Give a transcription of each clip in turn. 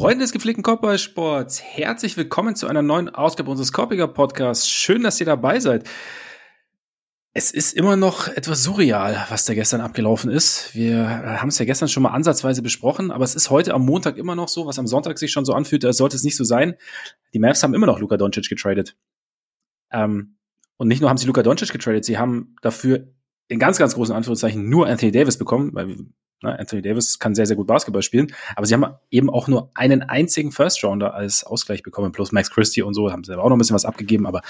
Freunde des gepflegten Kopfballsports, herzlich willkommen zu einer neuen Ausgabe unseres Korpiger Podcasts. Schön, dass ihr dabei seid. Es ist immer noch etwas surreal, was da gestern abgelaufen ist. Wir haben es ja gestern schon mal ansatzweise besprochen, aber es ist heute am Montag immer noch so, was am Sonntag sich schon so anfühlt, als sollte es nicht so sein. Die Mavs haben immer noch Luka Doncic getradet. Und nicht nur haben sie Luka Doncic getradet, sie haben dafür in ganz, ganz großen Anführungszeichen nur Anthony Davis bekommen, weil Anthony Davis kann sehr, sehr gut Basketball spielen, aber sie haben eben auch nur einen einzigen First-Rounder als Ausgleich bekommen, plus Max Christie und so, haben sie auch noch ein bisschen was abgegeben, aber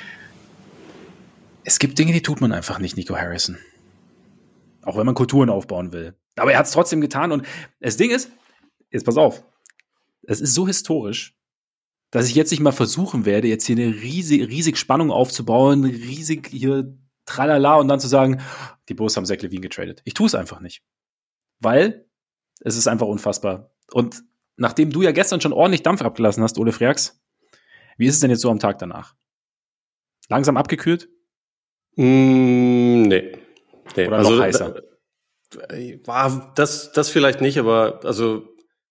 es gibt Dinge, die tut man einfach nicht, Nico Harrison. Auch wenn man Kulturen aufbauen will. Aber er hat es trotzdem getan und das Ding ist, jetzt pass auf, es ist so historisch, dass ich jetzt nicht mal versuchen werde, jetzt hier eine riesig Spannung aufzubauen, riesig hier tralala und dann zu sagen, die Bulls haben Zach LaVine getradet. Ich tue es einfach nicht. Weil es ist einfach unfassbar. Und nachdem du ja gestern schon ordentlich Dampf abgelassen hast, Ole Freaks, wie ist es denn jetzt so am Tag danach? Langsam abgekühlt? Nee. Oder also, noch heißer? War das vielleicht nicht, aber also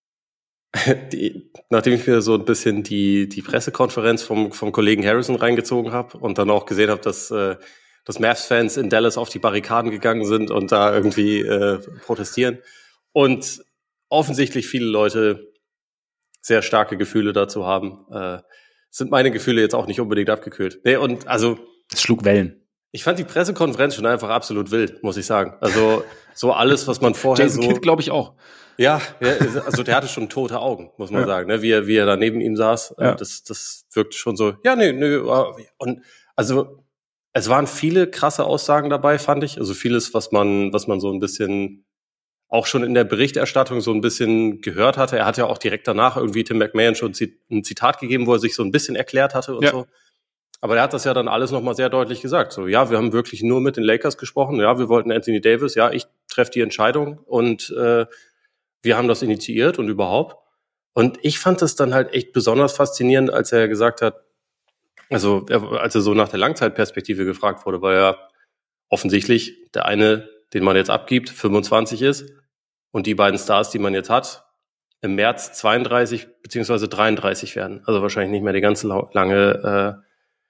nachdem ich mir so ein bisschen die Pressekonferenz vom Kollegen Harrison reingezogen habe und dann auch gesehen habe, dass Mavs-Fans in Dallas auf die Barrikaden gegangen sind und da irgendwie protestieren und offensichtlich viele Leute sehr starke Gefühle dazu haben, sind meine Gefühle jetzt auch nicht unbedingt abgekühlt. Nee, und also es schlug Wellen. Ich fand die Pressekonferenz schon einfach absolut wild, muss ich sagen. Also so alles, was man vorher Jason Kidd, glaube ich, auch. Ja, also der hatte schon tote Augen, muss man sagen, ne? Wie er da neben ihm saß. Ja. Das wirkte schon so, ja, nö. Und also es waren viele krasse Aussagen dabei, fand ich. Also vieles, was man so ein bisschen auch schon in der Berichterstattung so ein bisschen gehört hatte. Er hat ja auch direkt danach irgendwie Tim McMahon schon ein Zitat gegeben, wo er sich so ein bisschen erklärt hatte und so. Aber er hat das ja dann alles nochmal sehr deutlich gesagt. So, ja, wir haben wirklich nur mit den Lakers gesprochen. Ja, wir wollten Anthony Davis. Ja, ich treffe die Entscheidung und wir haben das initiiert und überhaupt. Und ich fand das dann halt echt besonders faszinierend, als er gesagt hat, also als er so nach der Langzeitperspektive gefragt wurde, weil ja offensichtlich der eine, den man jetzt abgibt, 25 ist und die beiden Stars, die man jetzt hat, im März 32 beziehungsweise 33 werden. Also wahrscheinlich nicht mehr die ganze lange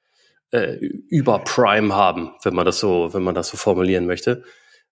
über Prime haben, wenn man das so formulieren möchte,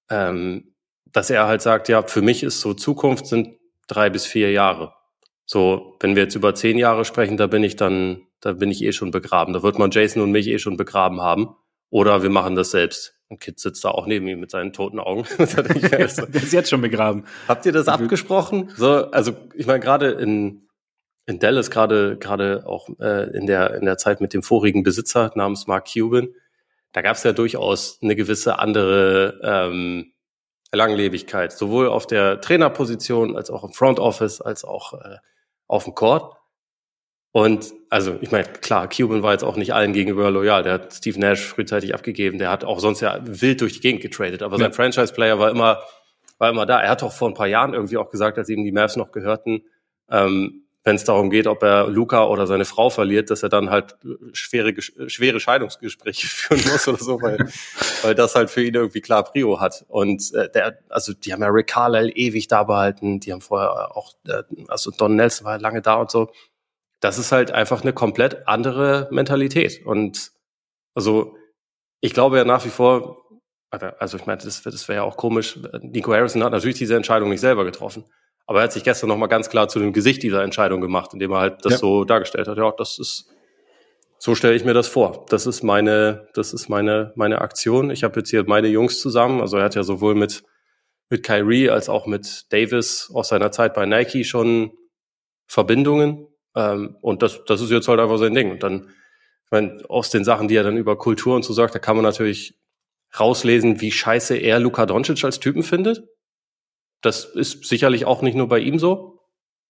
dass er halt sagt, ja, für mich ist so Zukunft sind 3 bis 4 Jahre. So, wenn wir jetzt über 10 Jahre sprechen, da bin ich eh schon begraben. Da wird man Jason und mich eh schon begraben haben. Oder wir machen das selbst. Und Kid sitzt da auch neben ihm mit seinen toten Augen. Der ist jetzt schon begraben. Habt ihr das abgesprochen? So, also ich meine, gerade in Dallas, gerade auch in der Zeit mit dem vorigen Besitzer namens Mark Cuban, da gab es ja durchaus eine gewisse andere Langlebigkeit, sowohl auf der Trainerposition als auch im Front Office, als auch auf dem Court. Und also ich meine, klar, Cuban war jetzt auch nicht allen gegenüber loyal. Der hat Steve Nash frühzeitig abgegeben. Der hat auch sonst ja wild durch die Gegend getradet. Aber sein Franchise-Player war immer da. Er hat doch vor ein paar Jahren irgendwie auch gesagt, als ihm die Mavs noch gehörten, wenn es darum geht, ob er Luka oder seine Frau verliert, dass er dann halt schwere Scheidungsgespräche führen muss oder so, weil das halt für ihn irgendwie klar Prio hat. Und die haben ja Rick Carlisle ewig da behalten, die haben vorher auch, also Don Nelson war lange da und so. Das ist halt einfach eine komplett andere Mentalität. Und also ich glaube ja nach wie vor, also ich meine, das wäre ja auch komisch, Nico Harrison hat natürlich diese Entscheidung nicht selber getroffen. Aber er hat sich gestern nochmal ganz klar zu dem Gesicht dieser Entscheidung gemacht, indem er halt das so dargestellt hat. Ja, so stelle ich mir das vor. Das ist meine Aktion. Ich habe jetzt hier meine Jungs zusammen. Also er hat ja sowohl mit Kyrie als auch mit Davis aus seiner Zeit bei Nike schon Verbindungen. Und das ist jetzt halt einfach sein Ding. Und dann, ich meine, aus den Sachen, die er dann über Kultur und so sagt, da kann man natürlich rauslesen, wie scheiße er Luka Doncic als Typen findet. Das ist sicherlich auch nicht nur bei ihm so.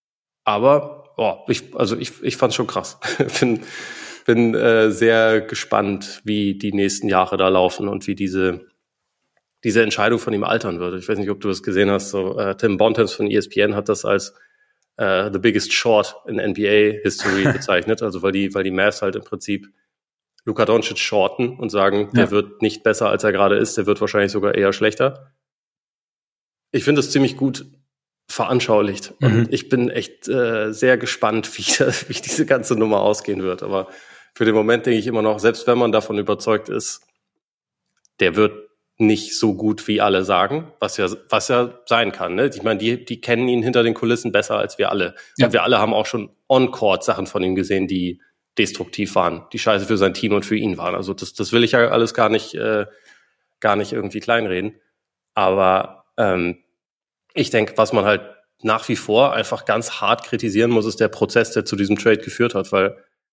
Aber ich fand's schon krass. Bin sehr gespannt, wie die nächsten Jahre da laufen und wie diese Entscheidung von ihm altern würde. Ich weiß nicht, ob du das gesehen hast. So, Tim Bontemps von ESPN hat das als the biggest short in NBA History bezeichnet. Also weil die Mavs halt im Prinzip Luka Doncic shorten und sagen, der wird nicht besser, als er gerade ist. Der wird wahrscheinlich sogar eher schlechter. Ich finde es ziemlich gut, veranschaulicht. Und ich bin echt sehr gespannt, wie diese ganze Nummer ausgehen wird. Aber für den Moment denke ich immer noch, selbst wenn man davon überzeugt ist, der wird nicht so gut, wie alle sagen, was ja sein kann. Ne? Ich meine, die kennen ihn hinter den Kulissen besser als wir alle. Ja. Und wir alle haben auch schon on-court Sachen von ihm gesehen, die destruktiv waren, die scheiße für sein Team und für ihn waren. Also das will ich ja alles gar nicht irgendwie kleinreden. Aber ich denke, was man halt nach wie vor einfach ganz hart kritisieren muss, ist der Prozess, der zu diesem Trade geführt hat, weil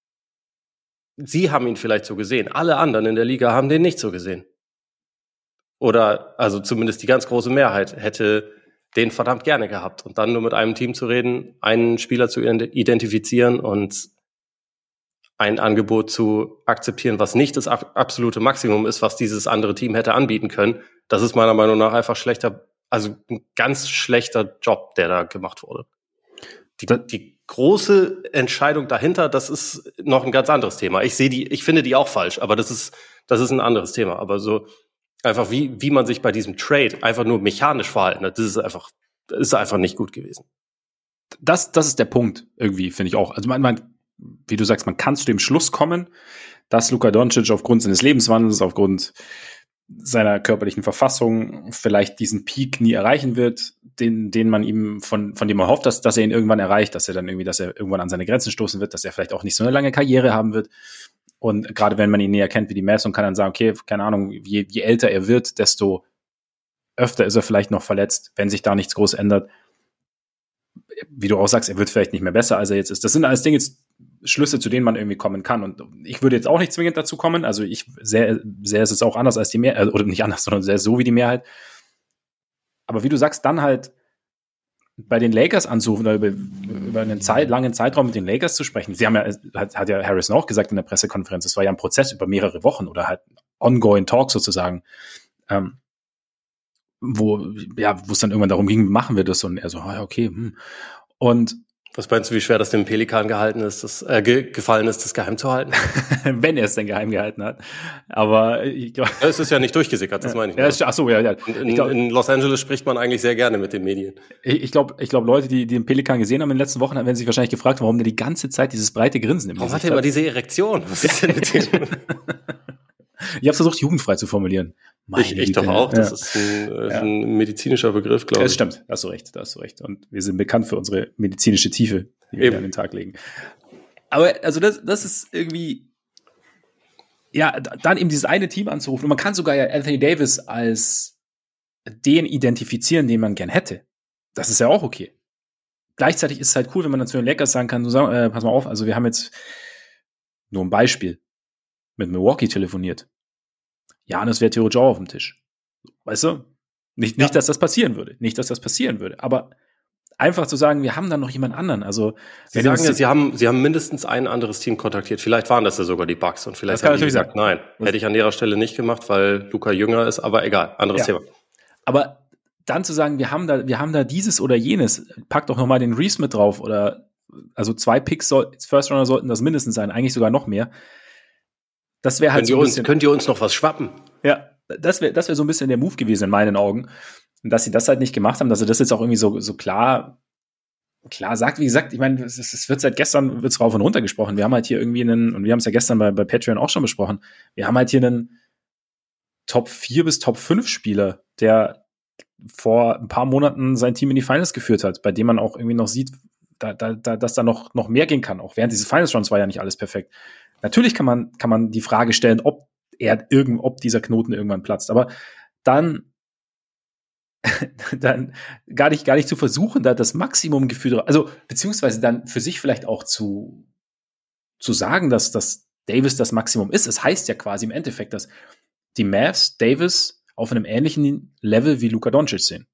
sie haben ihn vielleicht so gesehen. Alle anderen in der Liga haben den nicht so gesehen. Oder, also zumindest die ganz große Mehrheit hätte den verdammt gerne gehabt. Und dann nur mit einem Team zu reden, einen Spieler zu identifizieren und ein Angebot zu akzeptieren, was nicht das absolute Maximum ist, was dieses andere Team hätte anbieten können, das ist meiner Meinung nach einfach ein ganz schlechter Job, der da gemacht wurde. Die große Entscheidung dahinter, das ist noch ein ganz anderes Thema. Ich finde die auch falsch, aber das ist ein anderes Thema. Aber so einfach wie man sich bei diesem Trade einfach nur mechanisch verhalten hat, das ist einfach nicht gut gewesen. Das ist der Punkt irgendwie, finde ich auch. Also wie du sagst, man kann zu dem Schluss kommen, dass Luka Doncic aufgrund seines Lebenswandels, aufgrund seiner körperlichen Verfassung vielleicht diesen Peak nie erreichen wird, den man ihm von dem man hofft, dass er ihn irgendwann erreicht, dass er irgendwann an seine Grenzen stoßen wird, dass er vielleicht auch nicht so eine lange Karriere haben wird. Und gerade wenn man ihn näher kennt wie die Mavs und kann dann sagen, okay, keine Ahnung, je älter er wird, desto öfter ist er vielleicht noch verletzt, wenn sich da nichts groß ändert. Wie du auch sagst, er wird vielleicht nicht mehr besser, als er jetzt ist. Das sind alles Dinge, Schlüsse, zu denen man irgendwie kommen kann. Und ich würde jetzt auch nicht zwingend dazu kommen. Also ich sehe es jetzt auch anders als die Mehrheit, oder nicht anders, sondern sehr so wie die Mehrheit. Aber wie du sagst, dann halt bei den Lakers anzurufen oder über einen langen Zeitraum mit den Lakers zu sprechen. Sie haben ja, hat ja Harrison auch gesagt in der Pressekonferenz, es war ja ein Prozess über mehrere Wochen oder halt ongoing Talk sozusagen, wo es dann irgendwann darum ging, machen wir das? Und er so, okay. Und was meinst du, wie schwer das dem Pelikan gefallen ist, das geheim zu halten? Wenn er es denn geheim gehalten hat. Aber ich glaube, es ist ja nicht durchgesickert, das meine ich. Ja, achso, ja. In Los Angeles spricht man eigentlich sehr gerne mit den Medien. Ich glaube, Leute, die den Pelikan gesehen haben in den letzten Wochen, werden sich wahrscheinlich gefragt, warum der die ganze Zeit dieses breite Grinsen im Gesicht hat. Warum hat er immer diese Erektion? Was ist denn mit dem? Ich habe versucht, jugendfrei zu formulieren. Ich doch auch. Das ist ein medizinischer Begriff, glaube ich. Das stimmt. Da hast du recht. Und wir sind bekannt für unsere medizinische Tiefe, die wir an den Tag legen. Aber also das ist irgendwie, ja, dann eben dieses eine Team anzurufen. Und man kann sogar ja Anthony Davis als den identifizieren, den man gern hätte. Das ist ja auch okay. Gleichzeitig ist es halt cool, wenn man dann zu den Lakers sagen kann, pass mal auf, also wir haben jetzt nur ein Beispiel mit Milwaukee telefoniert. Janis wäre theoretisch auch auf dem Tisch. Weißt du? Nicht, dass das passieren würde. Aber einfach zu sagen, wir haben dann noch jemand anderen. Also, Sie sagen ja, Sie haben mindestens ein anderes Team kontaktiert. Vielleicht waren das ja sogar die Bucks und vielleicht haben die gesagt, nein, hätte ich an ihrer Stelle nicht gemacht, weil Luka jünger ist, aber egal, anderes Thema. Aber dann zu sagen, wir haben da dieses oder jenes, pack doch nochmal den Reese mit drauf oder, also 2 Picks, First Runner sollten das mindestens sein, eigentlich sogar noch mehr. Das wäre halt könnt ihr uns noch was schwappen? Ja, das wäre so ein bisschen der Move gewesen in meinen Augen. Und dass sie das halt nicht gemacht haben, dass sie das jetzt auch irgendwie so klar sagt. Wie gesagt, ich meine, es wird seit gestern wird's rauf und runter gesprochen. Wir haben halt hier irgendwie und wir haben es ja gestern bei Patreon auch schon besprochen, wir haben halt hier einen Top 4 bis Top 5 Spieler, der vor ein paar Monaten sein Team in die Finals geführt hat, bei dem man auch irgendwie noch sieht, dass da noch mehr gehen kann. Auch während dieses Finals-Runs war ja nicht alles perfekt. Natürlich kann man die Frage stellen, ob dieser Knoten irgendwann platzt. Aber dann gar nicht zu versuchen, da das Maximum Gefühl, also beziehungsweise dann für sich vielleicht auch zu sagen, dass Davis das Maximum ist. Es heißt ja quasi im Endeffekt, dass die Mavs Davis auf einem ähnlichen Level wie Luka Doncic sehen.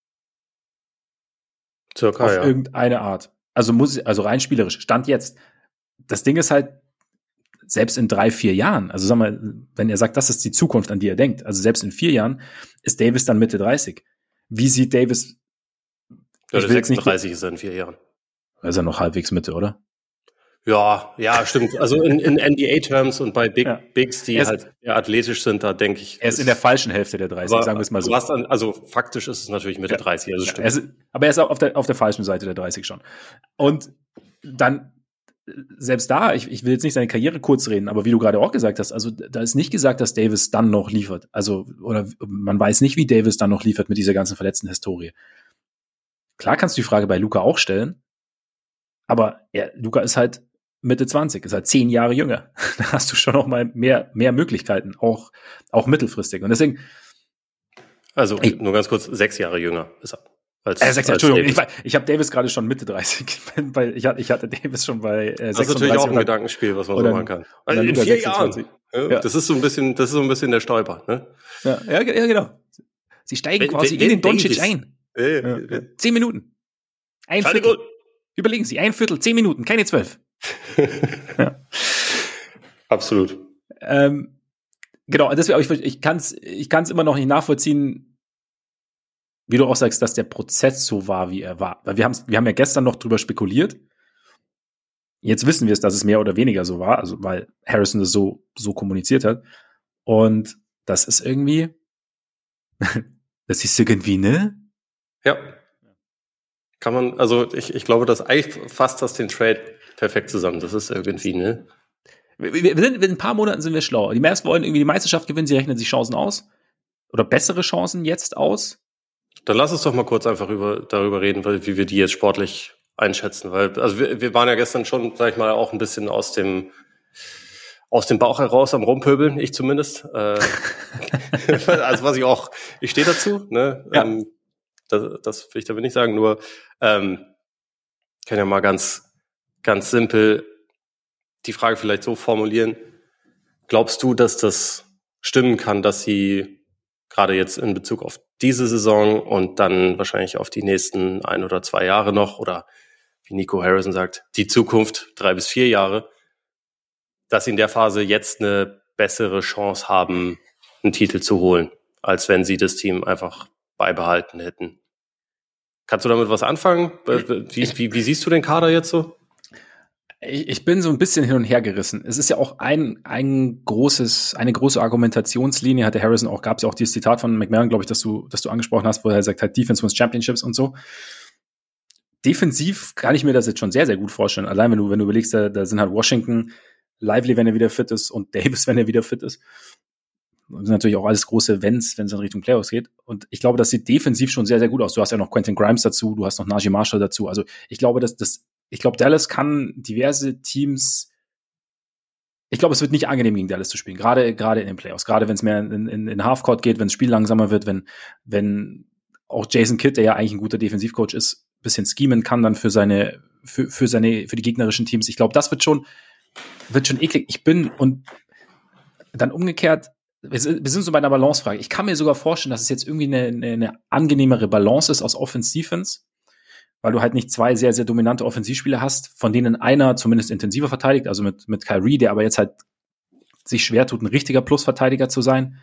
Circa, auf irgendeine Art. Also rein spielerisch. Stand jetzt. Das Ding ist halt, selbst in 3-4 Jahren, also sag mal, wenn er sagt, das ist die Zukunft, an die er denkt, also selbst in 4 Jahren ist Davis dann Mitte 30. Wie sieht Davis? Ja, 36 ist er in 4 Jahren. Da ist er noch halbwegs Mitte, oder? Ja, stimmt. Also in NBA-Terms und bei Bigs, die halt sehr athletisch sind, da denke ich. Er ist in der falschen Hälfte der 30, sagen wir es mal so. Also faktisch ist es natürlich Mitte 30, also stimmt. Aber er ist auf der falschen Seite der 30 schon. Und dann, selbst da, ich will jetzt nicht seine Karriere kurz reden, aber wie du gerade auch gesagt hast, also da ist nicht gesagt, dass Davis dann noch liefert. Also, oder man weiß nicht, wie Davis dann noch liefert mit dieser ganzen verletzten Historie. Klar kannst du die Frage bei Luka auch stellen, aber Luka ist halt Mitte 20, ist halt 10 Jahre jünger. Da hast du schon noch mal mehr Möglichkeiten, auch mittelfristig. Und deswegen. Also, nur ganz kurz, 6 Jahre jünger ist er. Entschuldigung, ich habe Davis gerade schon Mitte 30, weil ich hatte Davis schon bei 36. Das ist natürlich auch ein Gedankenspiel, was man so machen kann. Also in 4 Jahren. Ja. Das ist so ein bisschen der Stolper, ne? Ja, genau. Sie steigen quasi in den Doncic ein. Ja. 10 Minuten. Ein Viertel. Überlegen Sie, ein Viertel, 10 Minuten, keine 12. Ja. Absolut. Genau, deswegen, ich kann's immer noch nicht nachvollziehen, wie du auch sagst, dass der Prozess so war, wie er war. Weil wir haben ja gestern noch drüber spekuliert. Jetzt wissen wir es, dass es mehr oder weniger so war, also weil Harrison das so kommuniziert hat. Und das ist irgendwie, das ist irgendwie, ne? Ja. Kann man, also ich glaube, das eigentlich fasst das den Trade perfekt zusammen. Das ist irgendwie, ne? In ein paar Monaten sind wir schlau. Die Mavs wollen irgendwie die Meisterschaft gewinnen, sie rechnen sich Chancen aus. Oder bessere Chancen jetzt aus. Dann lass uns doch mal kurz einfach darüber reden, wie wir die jetzt sportlich einschätzen. Weil, also wir waren ja gestern schon, sag ich mal, auch ein bisschen aus dem Bauch heraus am Rumpöbeln, ich zumindest. Also ich stehe dazu, ne? Ja. Das will ich damit nicht sagen, nur kann ja mal ganz, ganz simpel die Frage vielleicht so formulieren. Glaubst du, dass das stimmen kann, dass sie gerade jetzt in Bezug auf diese Saison und dann wahrscheinlich auf die nächsten 1 oder 2 Jahre noch oder wie Nico Harrison sagt, die Zukunft 3 bis 4 Jahre, dass sie in der Phase jetzt eine bessere Chance haben, einen Titel zu holen, als wenn sie das Team einfach beibehalten hätten? Kannst du damit was anfangen? Wie siehst du den Kader jetzt so? Ich bin so ein bisschen hin und her gerissen. Es ist ja auch eine große Argumentationslinie, hatte Harrison auch, gab es ja auch dieses Zitat von McMahon, glaube ich, dass du angesprochen hast, wo er sagt, halt Defense wins Championships und so. Defensiv kann ich mir das jetzt schon sehr, sehr gut vorstellen. Allein wenn du überlegst, da sind halt Washington, Lively, wenn er wieder fit ist, und Davis, wenn er wieder fit ist. Das sind natürlich auch alles große Wenns, wenn es in Richtung Playoffs geht. Und ich glaube, das sieht defensiv schon sehr, sehr gut aus. Du hast ja noch Quentin Grimes dazu, du hast noch Najee Marshall dazu. Also ich glaube, Dallas kann diverse Teams. Ich glaube, es wird nicht angenehm, gegen Dallas zu spielen. Gerade in den Playoffs. Gerade wenn es mehr in Halfcourt geht, wenn das Spiel langsamer wird, wenn auch Jason Kidd, der ja eigentlich ein guter Defensivcoach ist, ein bisschen schemen kann dann für die gegnerischen Teams. Ich glaube, das wird schon eklig. Und dann umgekehrt, wir sind so bei einer Balancefrage. Ich kann mir sogar vorstellen, dass es jetzt irgendwie eine angenehmere Balance ist aus Offense-Defense, weil du halt nicht 2 sehr, sehr dominante Offensivspieler hast, von denen einer zumindest intensiver verteidigt, also mit Kyrie, der aber jetzt halt sich schwer tut, ein richtiger Plusverteidiger zu sein,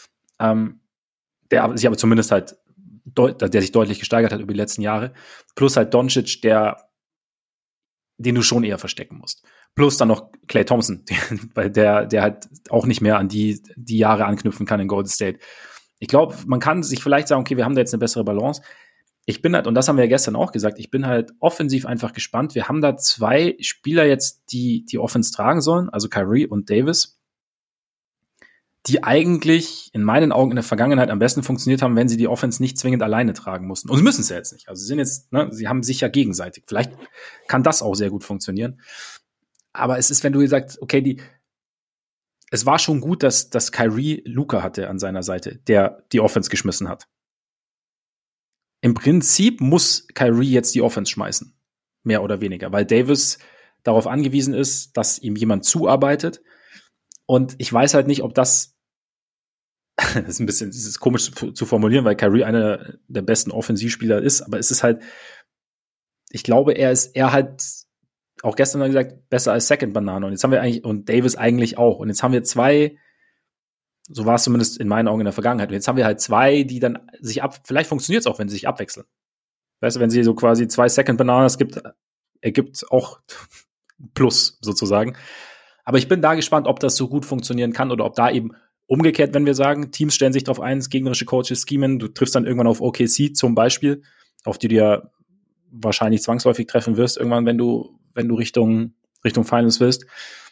der sich aber zumindest halt der sich deutlich gesteigert hat über die letzten Jahre, plus halt Doncic, den du schon eher verstecken musst. Plus dann noch Klay Thompson, weil der halt auch nicht mehr an die Jahre anknüpfen kann in Golden State. Ich glaube, man kann sich vielleicht sagen, okay, wir haben da jetzt eine bessere Balance. Ich bin halt, und das haben wir ja gestern auch gesagt, ich bin halt offensiv einfach gespannt. Wir haben da 2 Spieler jetzt, die Offense tragen sollen, also Kyrie und Davis, die eigentlich in meinen Augen in der Vergangenheit am besten funktioniert haben, wenn sie die Offense nicht zwingend alleine tragen mussten. Und sie müssen es ja jetzt nicht. Also sie sind jetzt, sie haben sich ja gegenseitig. Vielleicht kann das auch sehr gut funktionieren. Aber es ist, wenn du gesagt, okay, es war schon gut, dass Kyrie Luka hatte an seiner Seite, der die Offense geschmissen hat. Im Prinzip muss Kyrie jetzt die Offense schmeißen. Mehr oder weniger. Weil Davis darauf angewiesen ist, dass ihm jemand zuarbeitet. Und ich weiß halt nicht, ob das ist komisch zu formulieren, weil Kyrie einer der besten Offensivspieler ist, aber es ist halt, ich glaube, er halt auch gestern mal gesagt, besser als Second Banana. Und jetzt haben wir und Davis eigentlich auch. Und jetzt haben wir 2, so war es zumindest in meinen Augen in der Vergangenheit. Und jetzt haben wir halt 2, die dann vielleicht funktioniert es auch, wenn sie sich abwechseln. Weißt du, wenn sie so quasi 2 Second Bananas ergibt auch plus sozusagen. Aber ich bin da gespannt, ob das so gut funktionieren kann oder ob da eben umgekehrt, wenn wir sagen, Teams stellen sich darauf ein, gegnerische Coaches schemen, du triffst dann irgendwann auf OKC zum Beispiel, auf die du ja wahrscheinlich zwangsläufig treffen wirst, irgendwann, wenn du Richtung Finals willst.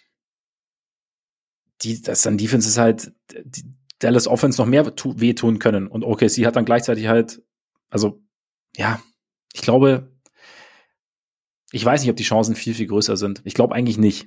Das dann Defense ist halt, die Dallas Offense noch mehr wehtun können. Und OKC hat dann gleichzeitig halt, also, ja, ich glaube, ich weiß nicht, ob die Chancen viel, viel größer sind. Ich glaube eigentlich nicht.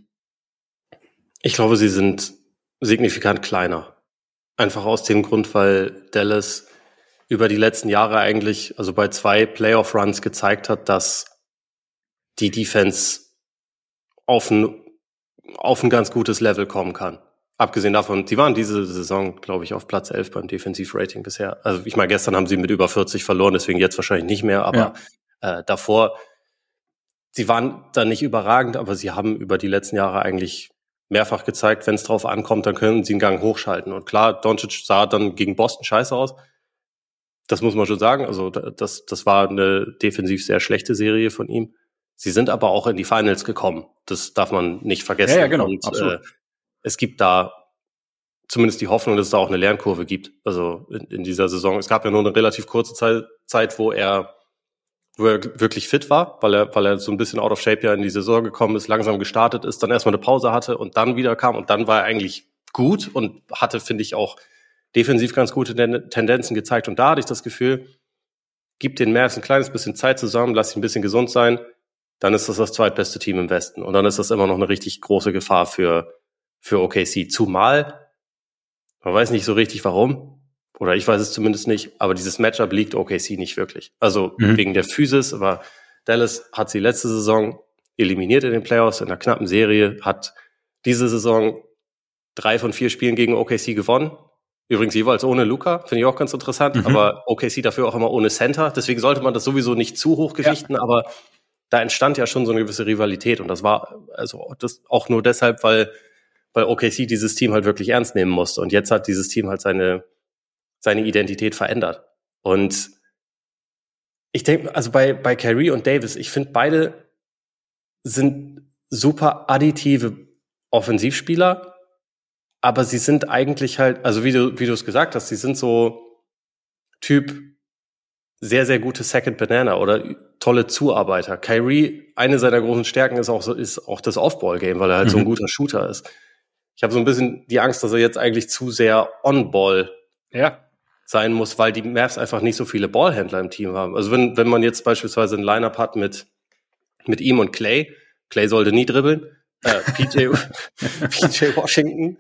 Ich glaube, sie sind signifikant kleiner. Einfach aus dem Grund, weil Dallas über die letzten Jahre eigentlich, also bei 2 Playoff-Runs gezeigt hat, dass die Defense auf ein ganz gutes Level kommen kann. Abgesehen davon, sie waren diese Saison, glaube ich, auf Platz 11 beim Defensivrating bisher. Also ich meine, gestern haben sie mit über 40 verloren, deswegen jetzt wahrscheinlich nicht mehr, aber davor, sie waren dann nicht überragend, aber sie haben über die letzten Jahre eigentlich mehrfach gezeigt, wenn es drauf ankommt, dann können sie einen Gang hochschalten. Und klar, Doncic sah dann gegen Boston scheiße aus. Das muss man schon sagen. Also das war eine defensiv sehr schlechte Serie von ihm. Sie sind aber auch in die Finals gekommen. Das darf man nicht vergessen. Ja, genau, und absolut. Es gibt da zumindest die Hoffnung, dass es da auch eine Lernkurve gibt. Also in dieser Saison. Es gab ja nur eine relativ kurze Zeit, wo er wirklich fit war, weil er so ein bisschen out of shape ja in die Saison gekommen ist, langsam gestartet ist, dann erstmal eine Pause hatte und dann wieder kam und dann war er eigentlich gut und hatte, finde ich, auch defensiv ganz gute Tendenzen gezeigt. Und da hatte ich das Gefühl, gib den Mavs ein kleines bisschen Zeit zusammen, lass sie ein bisschen gesund sein, dann ist das zweitbeste Team im Westen. Und dann ist das immer noch eine richtig große Gefahr für OKC. Zumal, man weiß nicht so richtig warum, oder ich weiß es zumindest nicht, aber dieses Matchup liegt OKC nicht wirklich. Also wegen der Physis, aber Dallas hat sie letzte Saison eliminiert in den Playoffs in einer knappen Serie, hat diese Saison 3 von 4 Spielen gegen OKC gewonnen. Übrigens jeweils ohne Luka, finde ich auch ganz interessant, aber OKC dafür auch immer ohne Center. Deswegen sollte man das sowieso nicht zu hoch gewichten, aber da entstand ja schon so eine gewisse Rivalität und das war also das auch nur deshalb, weil OKC dieses Team halt wirklich ernst nehmen musste und jetzt hat dieses Team halt seine Identität verändert. Und ich denke, also bei Kyrie und Davis, ich finde, beide sind super additive Offensivspieler, aber sie sind eigentlich halt, also wie du es gesagt hast, sie sind so Typ sehr, sehr gute Second Banana oder tolle Zuarbeiter. Kyrie, eine seiner großen Stärken ist auch das Off-Ball-Game, weil er halt so ein guter Shooter ist. Ich habe so ein bisschen die Angst, dass er jetzt eigentlich zu sehr On-Ball sein muss, weil die Mavs einfach nicht so viele Ballhändler im Team haben. Also wenn man jetzt beispielsweise ein Lineup hat mit ihm und Clay sollte nie dribbeln, PJ Washington,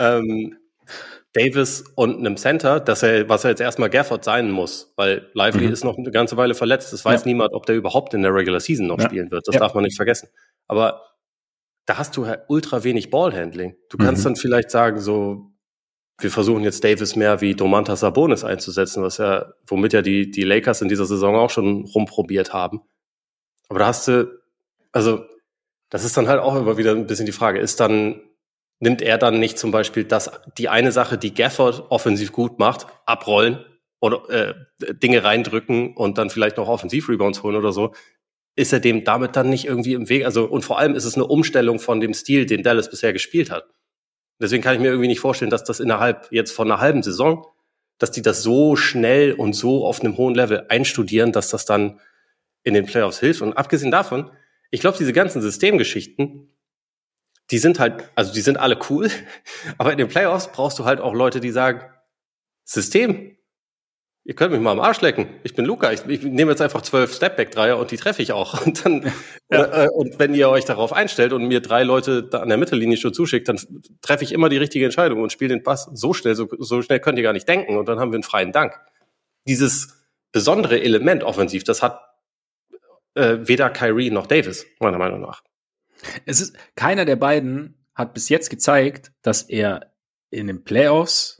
Davis und einem Center, was er jetzt erstmal Gafford sein muss, weil Lively ist noch eine ganze Weile verletzt. Es weiß niemand, ob der überhaupt in der Regular Season noch spielen wird. Das darf man nicht vergessen. Aber da hast du halt ultra wenig Ballhandling. Du kannst dann vielleicht sagen, so, wir versuchen jetzt Davis mehr wie Domantas Sabonis einzusetzen, womit ja die Lakers in dieser Saison auch schon rumprobiert haben. Aber da hast du, also, das ist dann halt auch immer wieder ein bisschen die Frage, nimmt er dann nicht zum Beispiel die eine Sache, die Gafford offensiv gut macht, abrollen oder Dinge reindrücken und dann vielleicht noch Offensiv-Rebounds holen oder so, ist er dem damit dann nicht irgendwie im Weg? Also, und vor allem ist es eine Umstellung von dem Stil, den Dallas bisher gespielt hat. Deswegen kann ich mir irgendwie nicht vorstellen, dass das innerhalb jetzt von einer halben Saison, dass die das so schnell und so auf einem hohen Level einstudieren, dass das dann in den Playoffs hilft. Und abgesehen davon, ich glaube, diese ganzen Systemgeschichten, die sind alle cool, aber in den Playoffs brauchst du halt auch Leute, die sagen, System, ihr könnt mich mal am Arsch lecken. Ich bin Luka, ich nehme jetzt einfach 12 Stepback-Dreier und die treffe ich auch. Und dann und wenn ihr euch darauf einstellt und mir 3 Leute da an der Mittellinie schon zuschickt, dann treffe ich immer die richtige Entscheidung und spiele den Pass so schnell könnt ihr gar nicht denken und dann haben wir einen freien Dank. Dieses besondere Element offensiv, das hat weder Kyrie noch Davis, meiner Meinung nach. Keiner der beiden hat bis jetzt gezeigt, dass er in den Playoffs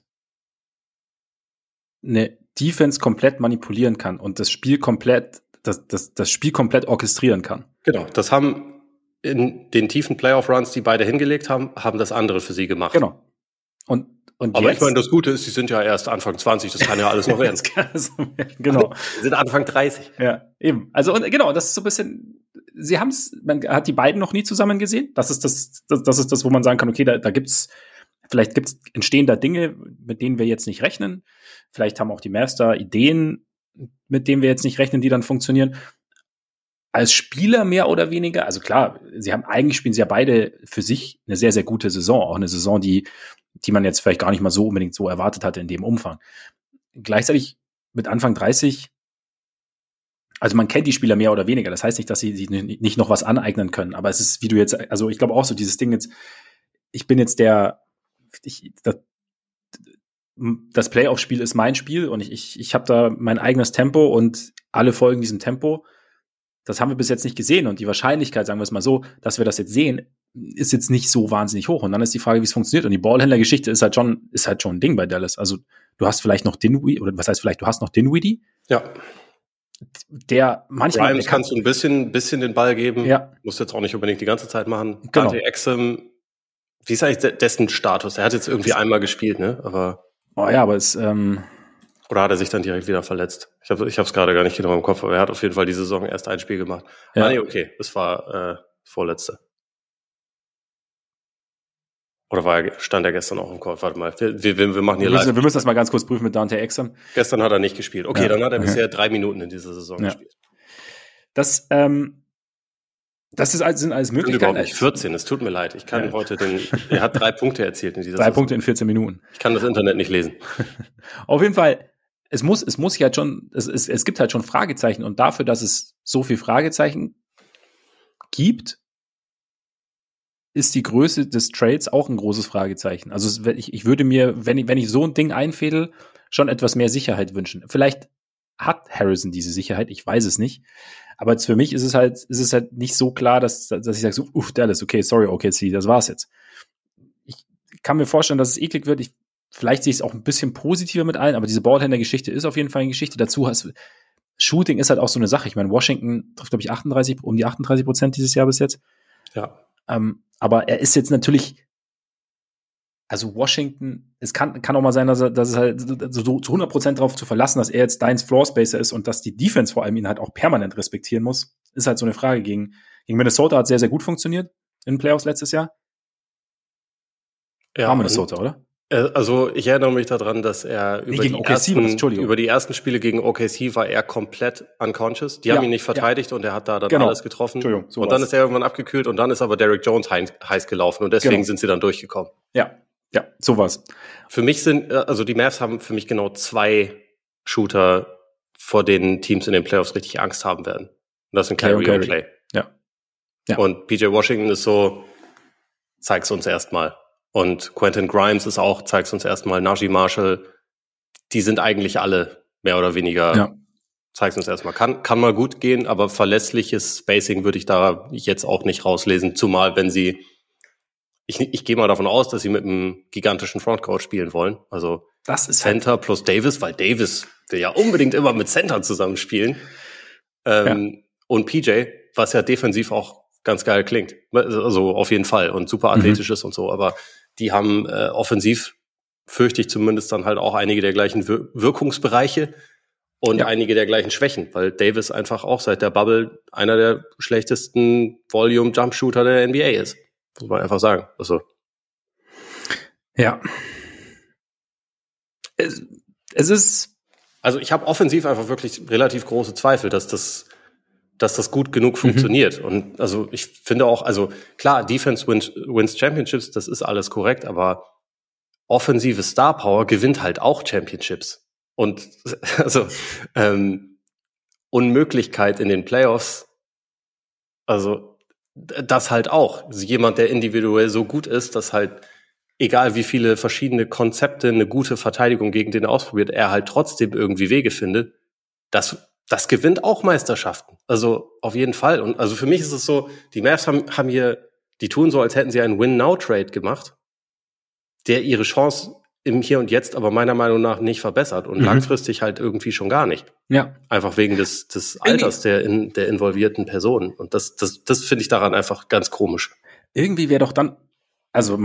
eine Defense komplett manipulieren kann und das Spiel komplett orchestrieren kann. Genau, das haben in den tiefen Playoff-Runs, die beide hingelegt haben das andere für sie gemacht. Genau. Aber jetzt, ich meine, das Gute ist, sie sind ja erst Anfang 20, das kann ja alles noch werden. Genau. Sie sind Anfang 30. Ja, eben. Also, und genau, das ist so ein bisschen, sie haben's, man hat die beiden noch nie zusammen gesehen. Das ist das, wo man sagen kann, okay, vielleicht entstehen da Dinge, mit denen wir jetzt nicht rechnen. Vielleicht haben auch die Mavs da Ideen, mit denen wir jetzt nicht rechnen, die dann funktionieren. Als Spieler mehr oder weniger, also klar, spielen sie ja beide für sich eine sehr, sehr gute Saison. Auch eine Saison, die man jetzt vielleicht gar nicht mal so unbedingt so erwartet hatte in dem Umfang. Gleichzeitig mit Anfang 30, also man kennt die Spieler mehr oder weniger. Das heißt nicht, dass sie sich nicht noch was aneignen können. Aber es ist, wie du jetzt, also ich glaube auch so dieses Ding jetzt, ich bin jetzt das Playoff-Spiel ist mein Spiel und ich habe da mein eigenes Tempo und alle folgen diesem Tempo. Das haben wir bis jetzt nicht gesehen und die Wahrscheinlichkeit, sagen wir es mal so, dass wir das jetzt sehen, ist jetzt nicht so wahnsinnig hoch. Und dann ist die Frage, wie es funktioniert. Und die Ballhändler-Geschichte ist halt schon ein Ding bei Dallas. Also du hast vielleicht noch Dinwiddie, oder was heißt vielleicht, du hast noch Dinwiddie. Ja. Der manchmal. Grimes kannst du ein bisschen den Ball geben. Ja. Musst jetzt auch nicht unbedingt die ganze Zeit machen. Genau. Dante Exum, wie ist eigentlich dessen Status? Er hat jetzt irgendwie einmal gespielt, ne? Aber. Oh ja, aber es, oder hat er sich dann direkt wieder verletzt? Ich hab's gerade gar nicht genau im Kopf, aber er hat auf jeden Fall die Saison erst ein Spiel gemacht. Ja. Nee, okay, das war vorletzte. Oder stand er gestern auch im Kopf? Warte mal, wir machen hier live. Wir müssen das mal ganz kurz prüfen mit Dante Exum. Gestern hat er nicht gespielt. Okay, ja. Dann hat er bisher 3 Minuten in dieser Saison gespielt. Das sind alles Möglichkeiten. Überhaupt nicht 14, es tut mir leid. Ich kann heute er hat 3 Punkte erzielt in dieser 3 Saison. Punkte in 14 Minuten. Ich kann das Internet nicht lesen. Auf jeden Fall, es muss sich halt schon, es gibt halt schon Fragezeichen und dafür, dass es so viel Fragezeichen gibt, ist die Größe des Trades auch ein großes Fragezeichen. Also ich würde mir, wenn ich so ein Ding einfädel, schon etwas mehr Sicherheit wünschen. Vielleicht hat Harrison diese Sicherheit, ich weiß es nicht. Aber jetzt für mich ist es halt nicht so klar, dass ich sage, so, Dallas, okay, sorry, OKC, das war's jetzt. Ich kann mir vorstellen, dass es eklig wird. Vielleicht sehe ich es auch ein bisschen positiver mit allen, aber diese Ballhändler-Geschichte ist auf jeden Fall eine Geschichte. Dazu Shooting ist halt auch so eine Sache. Ich meine, Washington trifft, glaube ich, um die 38% dieses Jahr bis jetzt. Ja. Aber er ist jetzt natürlich, also Washington, es kann auch mal sein, dass es halt so zu 100% darauf zu verlassen, dass er jetzt dein Floorspacer ist und dass die Defense vor allem ihn halt auch permanent respektieren muss, ist halt so eine Frage. Gegen Minnesota hat sehr, sehr gut funktioniert in den Playoffs letztes Jahr. Ja, war Minnesota, oder? Also ich erinnere mich daran, dass er über die ersten Spiele gegen OKC war er komplett unconscious. Die haben ihn nicht verteidigt und er hat da dann alles getroffen. So und dann ist er irgendwann abgekühlt und dann ist aber Derrick Jones heiß gelaufen und deswegen sind sie dann durchgekommen. Ja, sowas. Für mich die Mavs haben für mich genau 2 Shooter, vor denen Teams in den Playoffs richtig Angst haben werden. Und das sind Kyrie und Clay. Ja. Und PJ Washington ist so, zeig's uns erstmal. Und Quentin Grimes ist auch, zeig's uns erstmal, Najee Marshall, die sind eigentlich alle mehr oder weniger, zeig's uns erstmal. Kann mal gut gehen, aber verlässliches Spacing würde ich da jetzt auch nicht rauslesen, zumal wenn sie, ich gehe mal davon aus, dass sie mit einem gigantischen Frontcourt spielen wollen. Also das ist Center halt plus Davis, weil Davis will ja unbedingt immer mit Center zusammenspielen. Und PJ, was ja defensiv auch ganz geil klingt. Also auf jeden Fall und super athletisch ist und so, aber die haben offensiv, fürchte ich zumindest, dann halt auch einige der gleichen Wirkungsbereiche und einige der gleichen Schwächen, weil Davis einfach auch seit der Bubble einer der schlechtesten Volume-Jump-Shooter der NBA ist. Muss man einfach sagen. Also. Ja. Es ist. Also ich habe offensiv einfach wirklich relativ große Zweifel, dass das gut genug funktioniert. Und also ich finde auch, also klar, Defense wins Championships, das ist alles korrekt, aber offensive Star Power gewinnt halt auch Championships. Und also Unmöglichkeit in den Playoffs, also das halt auch. Jemand, der individuell so gut ist, dass halt, egal wie viele verschiedene Konzepte eine gute Verteidigung gegen den ausprobiert, er halt trotzdem irgendwie Wege findet, das gewinnt auch Meisterschaften. Also auf jeden Fall. Und also für mich ist es so, die Mavs haben hier, die tun so, als hätten sie einen Win-Now-Trade gemacht, der ihre Chance im Hier und Jetzt aber meiner Meinung nach nicht verbessert und langfristig halt irgendwie schon gar nicht. Ja. Einfach wegen des Alters der involvierten Personen. Und das finde ich daran einfach ganz komisch. Irgendwie wäre doch dann, also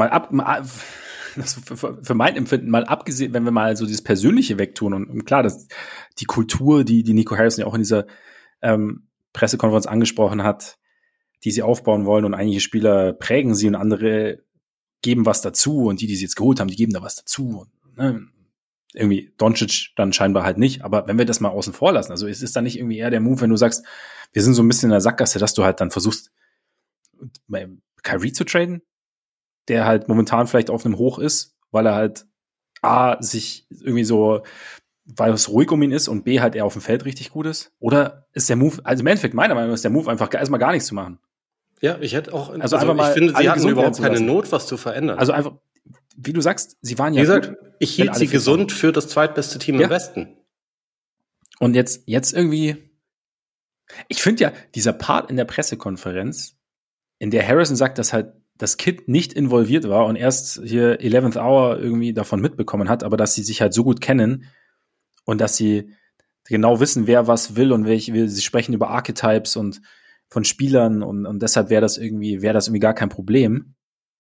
für mein Empfinden mal abgesehen, wenn wir mal so dieses Persönliche wegtun und klar, die Kultur, die Nico Harrison ja auch in dieser Pressekonferenz angesprochen hat, die sie aufbauen wollen und einige Spieler prägen sie und andere geben was dazu und die sie jetzt geholt haben, die geben da was dazu. Und, ne? Irgendwie Doncic dann scheinbar halt nicht. Aber wenn wir das mal außen vor lassen, also es ist dann nicht irgendwie eher der Move, wenn du sagst, wir sind so ein bisschen in der Sackgasse, dass du halt dann versuchst, Kyrie zu traden, der halt momentan vielleicht auf einem Hoch ist, weil er halt sich irgendwie so, weil es ruhig um ihn ist und B halt er auf dem Feld richtig gut ist? Oder ist der Move, also im Endeffekt meiner Meinung nach ist der Move einfach erstmal gar nichts zu machen. Ja, ich hätte auch, also einfach mal ich finde, sie hatten überhaupt keine lassen. Not, was zu verändern. Also einfach, wie du sagst, sie waren ja. Wie gesagt, ich hielt sie gesund für das zweitbeste Team im Westen. Und jetzt irgendwie, ich finde ja, dieser Part in der Pressekonferenz, in der Harrison sagt, dass halt das Kid nicht involviert war und erst hier 11th Hour irgendwie davon mitbekommen hat, aber dass sie sich halt so gut kennen und dass sie genau wissen, wer was will und sie sprechen über Archetypes und von Spielern und deshalb wäre das irgendwie gar kein Problem.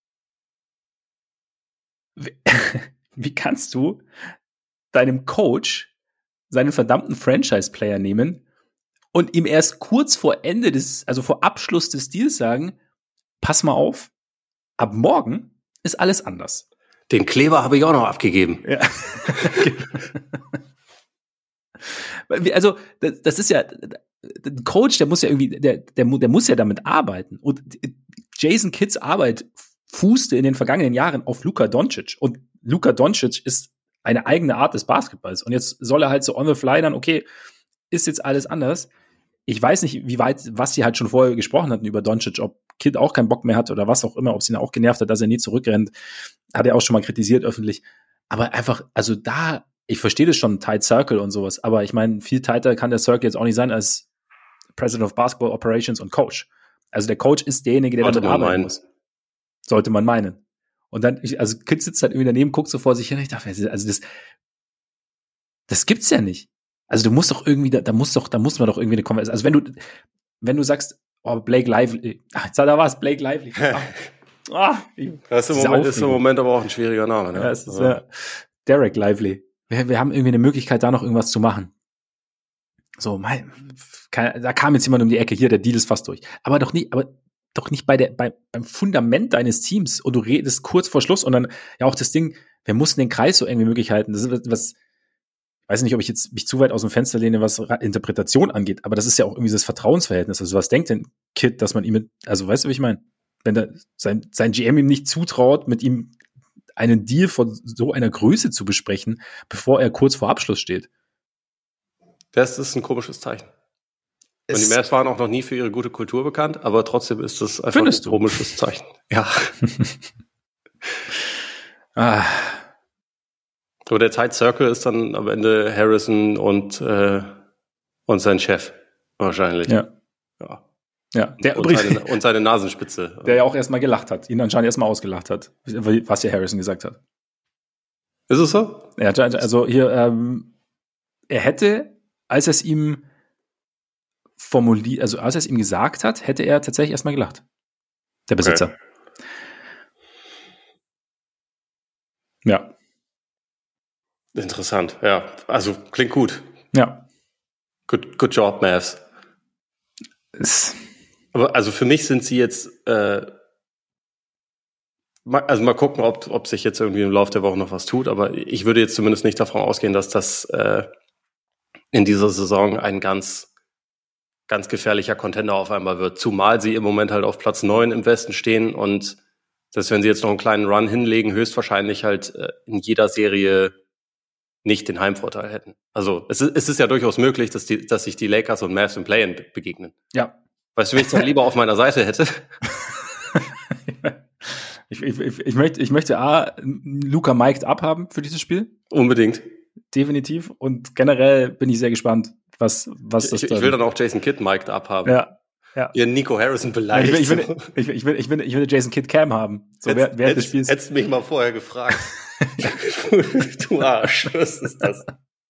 Wie kannst du deinem Coach seinen verdammten Franchise-Player nehmen und ihm erst kurz vor vor Abschluss des Deals sagen, pass mal auf, ab morgen ist alles anders. Den Kleber habe ich auch noch abgegeben. Ja. Also, das ist ja, der Coach, der muss ja irgendwie, der muss ja damit arbeiten. Und Jason Kidds Arbeit fußte in den vergangenen Jahren auf Luka Doncic. Und Luka Doncic ist eine eigene Art des Basketballs. Und jetzt soll er halt so on the fly dann, okay, ist jetzt alles anders. Ich weiß nicht, was sie halt schon vorher gesprochen hatten über Doncic, ob Kid auch keinen Bock mehr hat oder was auch immer, ob sie ihn auch genervt hat, dass er nie zurückrennt. Hat er auch schon mal kritisiert öffentlich. Aber einfach, also da, ich verstehe das schon, Tight Circle und sowas, aber ich meine, viel tighter kann der Circle jetzt auch nicht sein als President of Basketball Operations und Coach. Also der Coach ist derjenige, der damit arbeiten muss. Sollte man meinen. Und dann, also Kid sitzt halt irgendwie daneben, guckt so vor sich hin, und ich dachte, also das gibt's ja nicht. Also du musst doch irgendwie, da muss man doch irgendwie eine Konversation, also wenn du sagst, oh, Blake Lively, da war es, Blake Lively. Das ist im Moment aber auch ein schwieriger Name. Ne? Ja, es ist Derek Lively. Wir haben irgendwie eine Möglichkeit, da noch irgendwas zu machen. So, da kam jetzt jemand um die Ecke, hier, der Deal ist fast durch. Aber doch nicht beim Fundament deines Teams und du redest kurz vor Schluss und dann ja auch das Ding, wir mussten den Kreis so eng wie möglich halten. Das ist was, ich weiß nicht, ob ich jetzt mich zu weit aus dem Fenster lehne, was Interpretation angeht, aber das ist ja auch irgendwie das Vertrauensverhältnis. Also was denkt denn Kid, dass man ihm also weißt du, wie ich meine? Wenn da sein GM ihm nicht zutraut, mit ihm einen Deal von so einer Größe zu besprechen, bevor er kurz vor Abschluss steht. Das ist ein komisches Zeichen. Und die Mavs waren auch noch nie für ihre gute Kultur bekannt, aber trotzdem ist das einfach ein komisches Zeichen. Ja. Aber der Tight Circle ist dann am Ende Harrison und sein Chef wahrscheinlich. Ja. Und seine Nasenspitze. Der ja auch erstmal gelacht hat, ihn anscheinend erstmal ausgelacht hat, was ja Harrison gesagt hat. Ist es so? Ja, also hier, er hätte, als er es ihm als er es ihm gesagt hat, hätte er tatsächlich erstmal gelacht. Der Besitzer. Okay. Ja. Interessant, ja. Also klingt gut. Ja. Good job, Mavs. Aber also für mich sind sie jetzt also mal gucken, ob sich jetzt irgendwie im Laufe der Woche noch was tut, aber ich würde jetzt zumindest nicht davon ausgehen, dass das in dieser Saison ein ganz gefährlicher Contender auf einmal wird, zumal sie im Moment halt auf Platz 9 im Westen stehen und dass wenn sie jetzt noch einen kleinen Run hinlegen, höchstwahrscheinlich halt in jeder Serie nicht den Heimvorteil hätten. Also es ist ja durchaus möglich, dass sich die Lakers und Mavs im Play-In begegnen. Ja. Weißt du, wen ich dann lieber auf meiner Seite hätte? Ich möchte Luka mic'd up haben für dieses Spiel. Unbedingt. Definitiv. Und generell bin ich sehr gespannt, was das ich will dann auch Jason Kidd mic'd up haben. Ja. Ihr Nico Harrison beleidigt. Ich will Jason Kidd Cam haben. So während des Spiels. Hättest du mich mal vorher gefragt. Du Arsch, was ist das?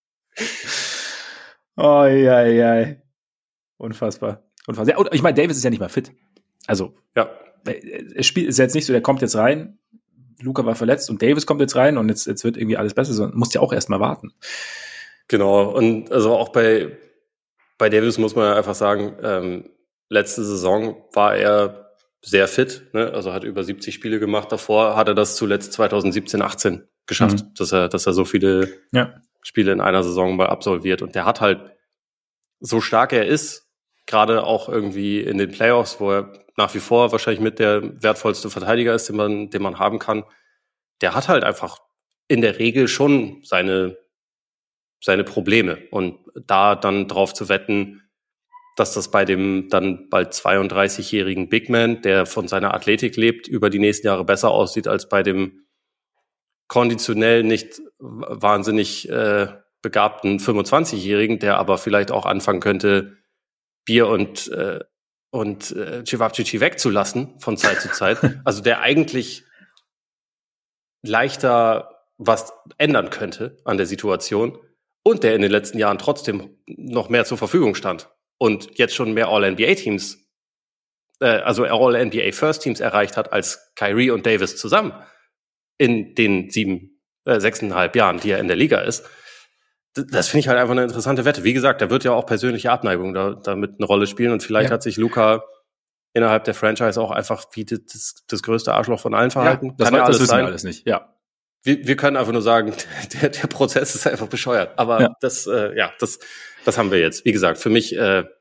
Oh, ja. Unfassbar. Ja, und ich meine, Davis ist ja nicht mal fit. Also, ja. Es ist jetzt nicht so, der kommt jetzt rein, Luka war verletzt und Davis kommt jetzt rein und jetzt wird irgendwie alles besser, sondern musst ja auch erstmal warten. Genau, und also auch bei Davis muss man einfach sagen, letzte Saison war er sehr fit, ne? Also hat über 70 Spiele gemacht. Davor hat er das zuletzt 2017, 18 geschafft, dass er so viele Spiele in einer Saison mal absolviert. Und der hat halt, so stark er ist, gerade auch irgendwie in den Playoffs, wo er nach wie vor wahrscheinlich mit der wertvollste Verteidiger ist, den man haben kann, der hat halt einfach in der Regel schon seine Probleme. Und da dann drauf zu wetten, dass das bei dem dann bald 32-jährigen Big Man, der von seiner Athletik lebt, über die nächsten Jahre besser aussieht als bei dem konditionell nicht wahnsinnig begabten 25-Jährigen, der aber vielleicht auch anfangen könnte, Bier und Cevapcici wegzulassen von Zeit zu Zeit. Also der eigentlich leichter was ändern könnte an der Situation und der in den letzten Jahren trotzdem noch mehr zur Verfügung stand und jetzt schon mehr All-NBA-Teams, also All-NBA First-Teams erreicht hat als Kyrie und Davis zusammen in den 6,5 Jahren, die er in der Liga ist. Das finde ich halt einfach eine interessante Wette. Wie gesagt, da wird ja auch persönliche Abneigung damit eine Rolle spielen und vielleicht hat sich Luka innerhalb der Franchise auch einfach wie das größte Arschloch von allen verhalten. Ja, das wissen wir alles nicht, ja. Wir können einfach nur sagen, der Prozess ist einfach bescheuert. Aber das haben wir jetzt. Wie gesagt, für mich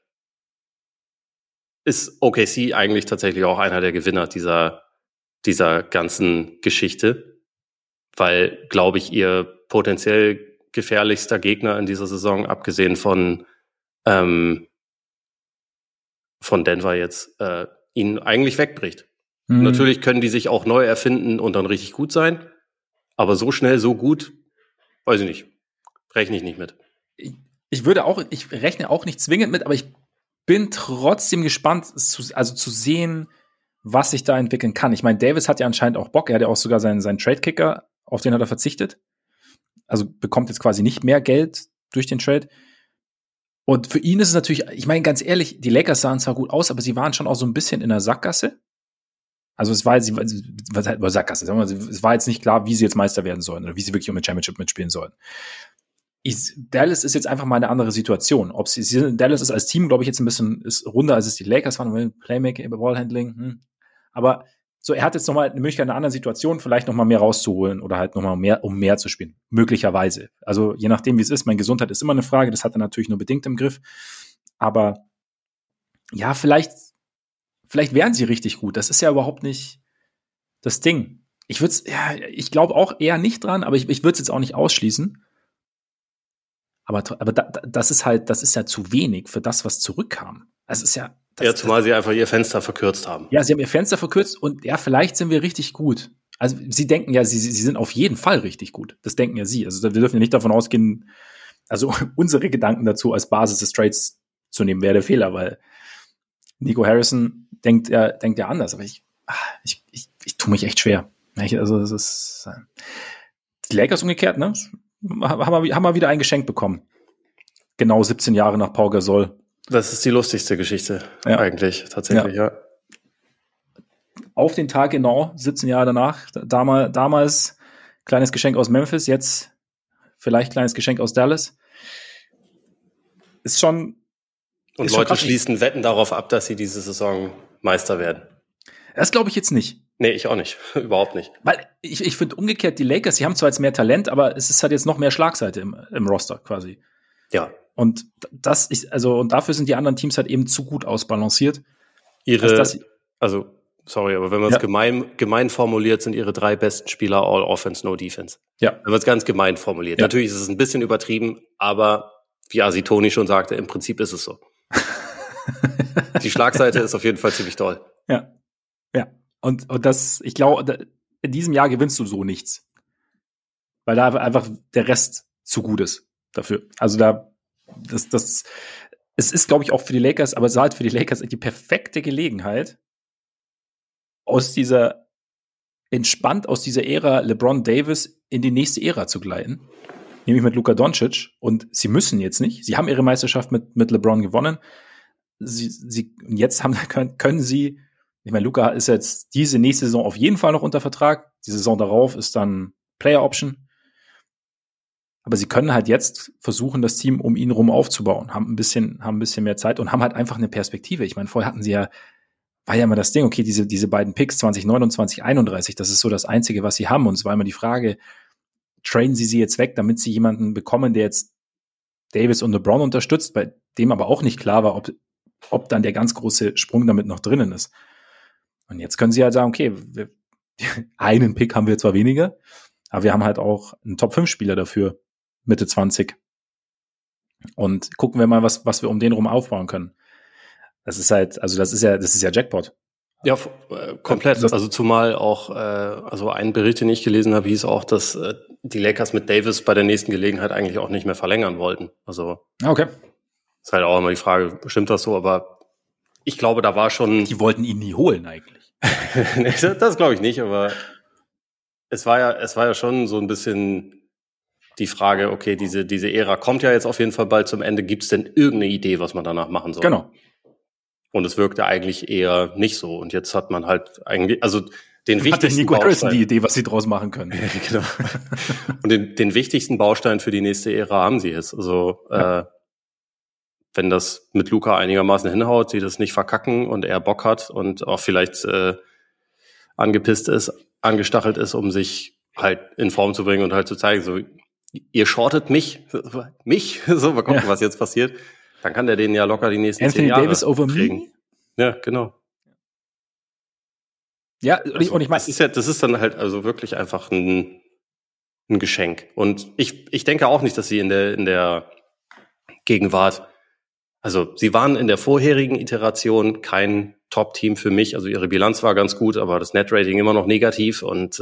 ist OKC eigentlich tatsächlich auch einer der Gewinner dieser ganzen Geschichte, weil, glaube ich, ihr potenziell gefährlichster Gegner in dieser Saison, abgesehen von Denver jetzt, ihn eigentlich wegbricht. Natürlich können die sich auch neu erfinden und dann richtig gut sein, aber so schnell, so gut, weiß ich nicht, rechne ich nicht mit. Ich rechne auch nicht zwingend mit, aber ich bin trotzdem gespannt, zu sehen, was sich da entwickeln kann. Ich meine, Davis hat ja anscheinend auch Bock, er hat ja auch sogar seinen Trade-Kicker, auf den hat er verzichtet. Also bekommt jetzt quasi nicht mehr Geld durch den Trade. Und für ihn ist es natürlich, ich meine, ganz ehrlich, die Lakers sahen zwar gut aus, aber sie waren schon auch so ein bisschen in der Sackgasse. Also es war Sackgasse, sagen wir mal, es war jetzt nicht klar, wie sie jetzt Meister werden sollen oder wie sie wirklich um eine Championship mitspielen sollen. Dallas ist jetzt einfach mal eine andere Situation. Dallas ist als Team, glaube ich, jetzt ein bisschen ist runder, als es die Lakers waren, Playmaking, Ballhandling. Aber so, er hat jetzt nochmal eine Möglichkeit, in einer anderen Situation vielleicht nochmal mehr rauszuholen oder halt nochmal mehr, um mehr zu spielen. Möglicherweise. Also je nachdem, wie es ist. Meine Gesundheit ist immer eine Frage. Das hat er natürlich nur bedingt im Griff. Aber ja, vielleicht wären sie richtig gut. Das ist ja überhaupt nicht das Ding. Ich glaube auch eher nicht dran, aber ich würde es jetzt auch nicht ausschließen. Aber das ist ja zu wenig für das, was zurückkam. Es ist ja. Zumal sie einfach ihr Fenster verkürzt haben. Ja, sie haben ihr Fenster verkürzt und ja, vielleicht sind wir richtig gut. Also sie denken ja, sie sind auf jeden Fall richtig gut. Das denken ja sie. Also wir dürfen ja nicht davon ausgehen, also unsere Gedanken dazu als Basis des Trades zu nehmen, wäre der Fehler, weil Nico Harrison denkt ja anders. Aber ich tue mich echt schwer. Also das ist die Lakers umgekehrt, ne? Haben wir wieder ein Geschenk bekommen. Genau 17 Jahre nach Pau Gasol. Das ist die lustigste Geschichte eigentlich, tatsächlich, ja. Auf den Tag genau, 17 Jahre danach, damals kleines Geschenk aus Memphis, jetzt vielleicht kleines Geschenk aus Dallas. Ist schon. Und ist Leute schließen Wetten darauf ab, dass sie diese Saison Meister werden. Das glaube ich jetzt nicht. Nee, ich auch nicht. Überhaupt nicht. Weil ich finde umgekehrt, die Lakers, die haben zwar jetzt mehr Talent, aber es ist halt jetzt noch mehr Schlagseite im Roster quasi. Ja. Und und dafür sind die anderen Teams halt eben zu gut ausbalanciert. Sorry, aber wenn man es gemein formuliert, sind ihre 3 besten Spieler All Offense, No Defense. Ja. Wenn man es ganz gemein formuliert. Ja. Natürlich ist es ein bisschen übertrieben, aber wie Asi-Toni schon sagte, im Prinzip ist es so. Die Schlagseite ist auf jeden Fall ziemlich toll. Ja. Ja. Und das, ich glaube, in diesem Jahr gewinnst du so nichts. Weil da einfach der Rest zu gut ist dafür. Also es ist, glaube ich, auch für die Lakers, aber es ist halt für die Lakers die perfekte Gelegenheit, aus dieser Ära LeBron Davis in die nächste Ära zu gleiten. Nämlich mit Luka Doncic. Und sie müssen jetzt nicht. Sie haben ihre Meisterschaft mit LeBron gewonnen. Jetzt können sie, ich meine, Luka ist jetzt diese nächste Saison auf jeden Fall noch unter Vertrag. Die Saison darauf ist dann Player Option. Aber sie können halt jetzt versuchen, das Team um ihn rum aufzubauen, haben ein bisschen mehr Zeit und haben halt einfach eine Perspektive. Ich meine, vorher hatten sie ja, war ja immer das Ding, okay, diese beiden Picks 2029, 31, das ist so das Einzige, was sie haben. Und es war immer die Frage, traden sie jetzt weg, damit sie jemanden bekommen, der jetzt Davis und LeBron unterstützt, bei dem aber auch nicht klar war, ob dann der ganz große Sprung damit noch drinnen ist. Und jetzt können sie halt sagen, okay, einen Pick haben wir zwar weniger, aber wir haben halt auch einen Top-5-Spieler dafür, Mitte 20. Und gucken wir mal, was wir um den rum aufbauen können. Das ist halt, also das ist ja Jackpot. Ja, komplett. Also zumal auch, also ein Bericht, den ich gelesen habe, hieß auch, dass die Lakers mit Davis bei der nächsten Gelegenheit eigentlich auch nicht mehr verlängern wollten. Also okay. Ist halt auch immer die Frage, stimmt das so? Aber ich glaube, da war schon... Die wollten ihn nie holen eigentlich. Das glaube ich nicht, aber es war ja schon so ein bisschen die Frage, okay, diese Ära kommt ja jetzt auf jeden Fall bald zum Ende. Gibt es denn irgendeine Idee, was man danach machen soll? Genau. Und es wirkte eigentlich eher nicht so. Und jetzt hat man halt eigentlich, also den wichtigsten Nico Harrison die Idee, was sie draus machen können. Genau. Und den wichtigsten Baustein für die nächste Ära haben sie jetzt. Also wenn das mit Luka einigermaßen hinhaut, sie das nicht verkacken und er Bock hat und auch vielleicht angepisst ist, angestachelt ist, um sich halt in Form zu bringen und halt zu zeigen, so, ihr shortet mich, so, mal gucken, was jetzt passiert. Dann kann der den ja locker die nächsten Anthony 10 Jahre Davis over kriegen. me? Ja, genau. Ja, und ich meine, das ist dann halt also wirklich einfach ein Geschenk. Und ich denke auch nicht, dass sie in der Gegenwart, also sie waren in der vorherigen Iteration kein Top-Team für mich. Also ihre Bilanz war ganz gut, aber das Net-Rating immer noch negativ. Und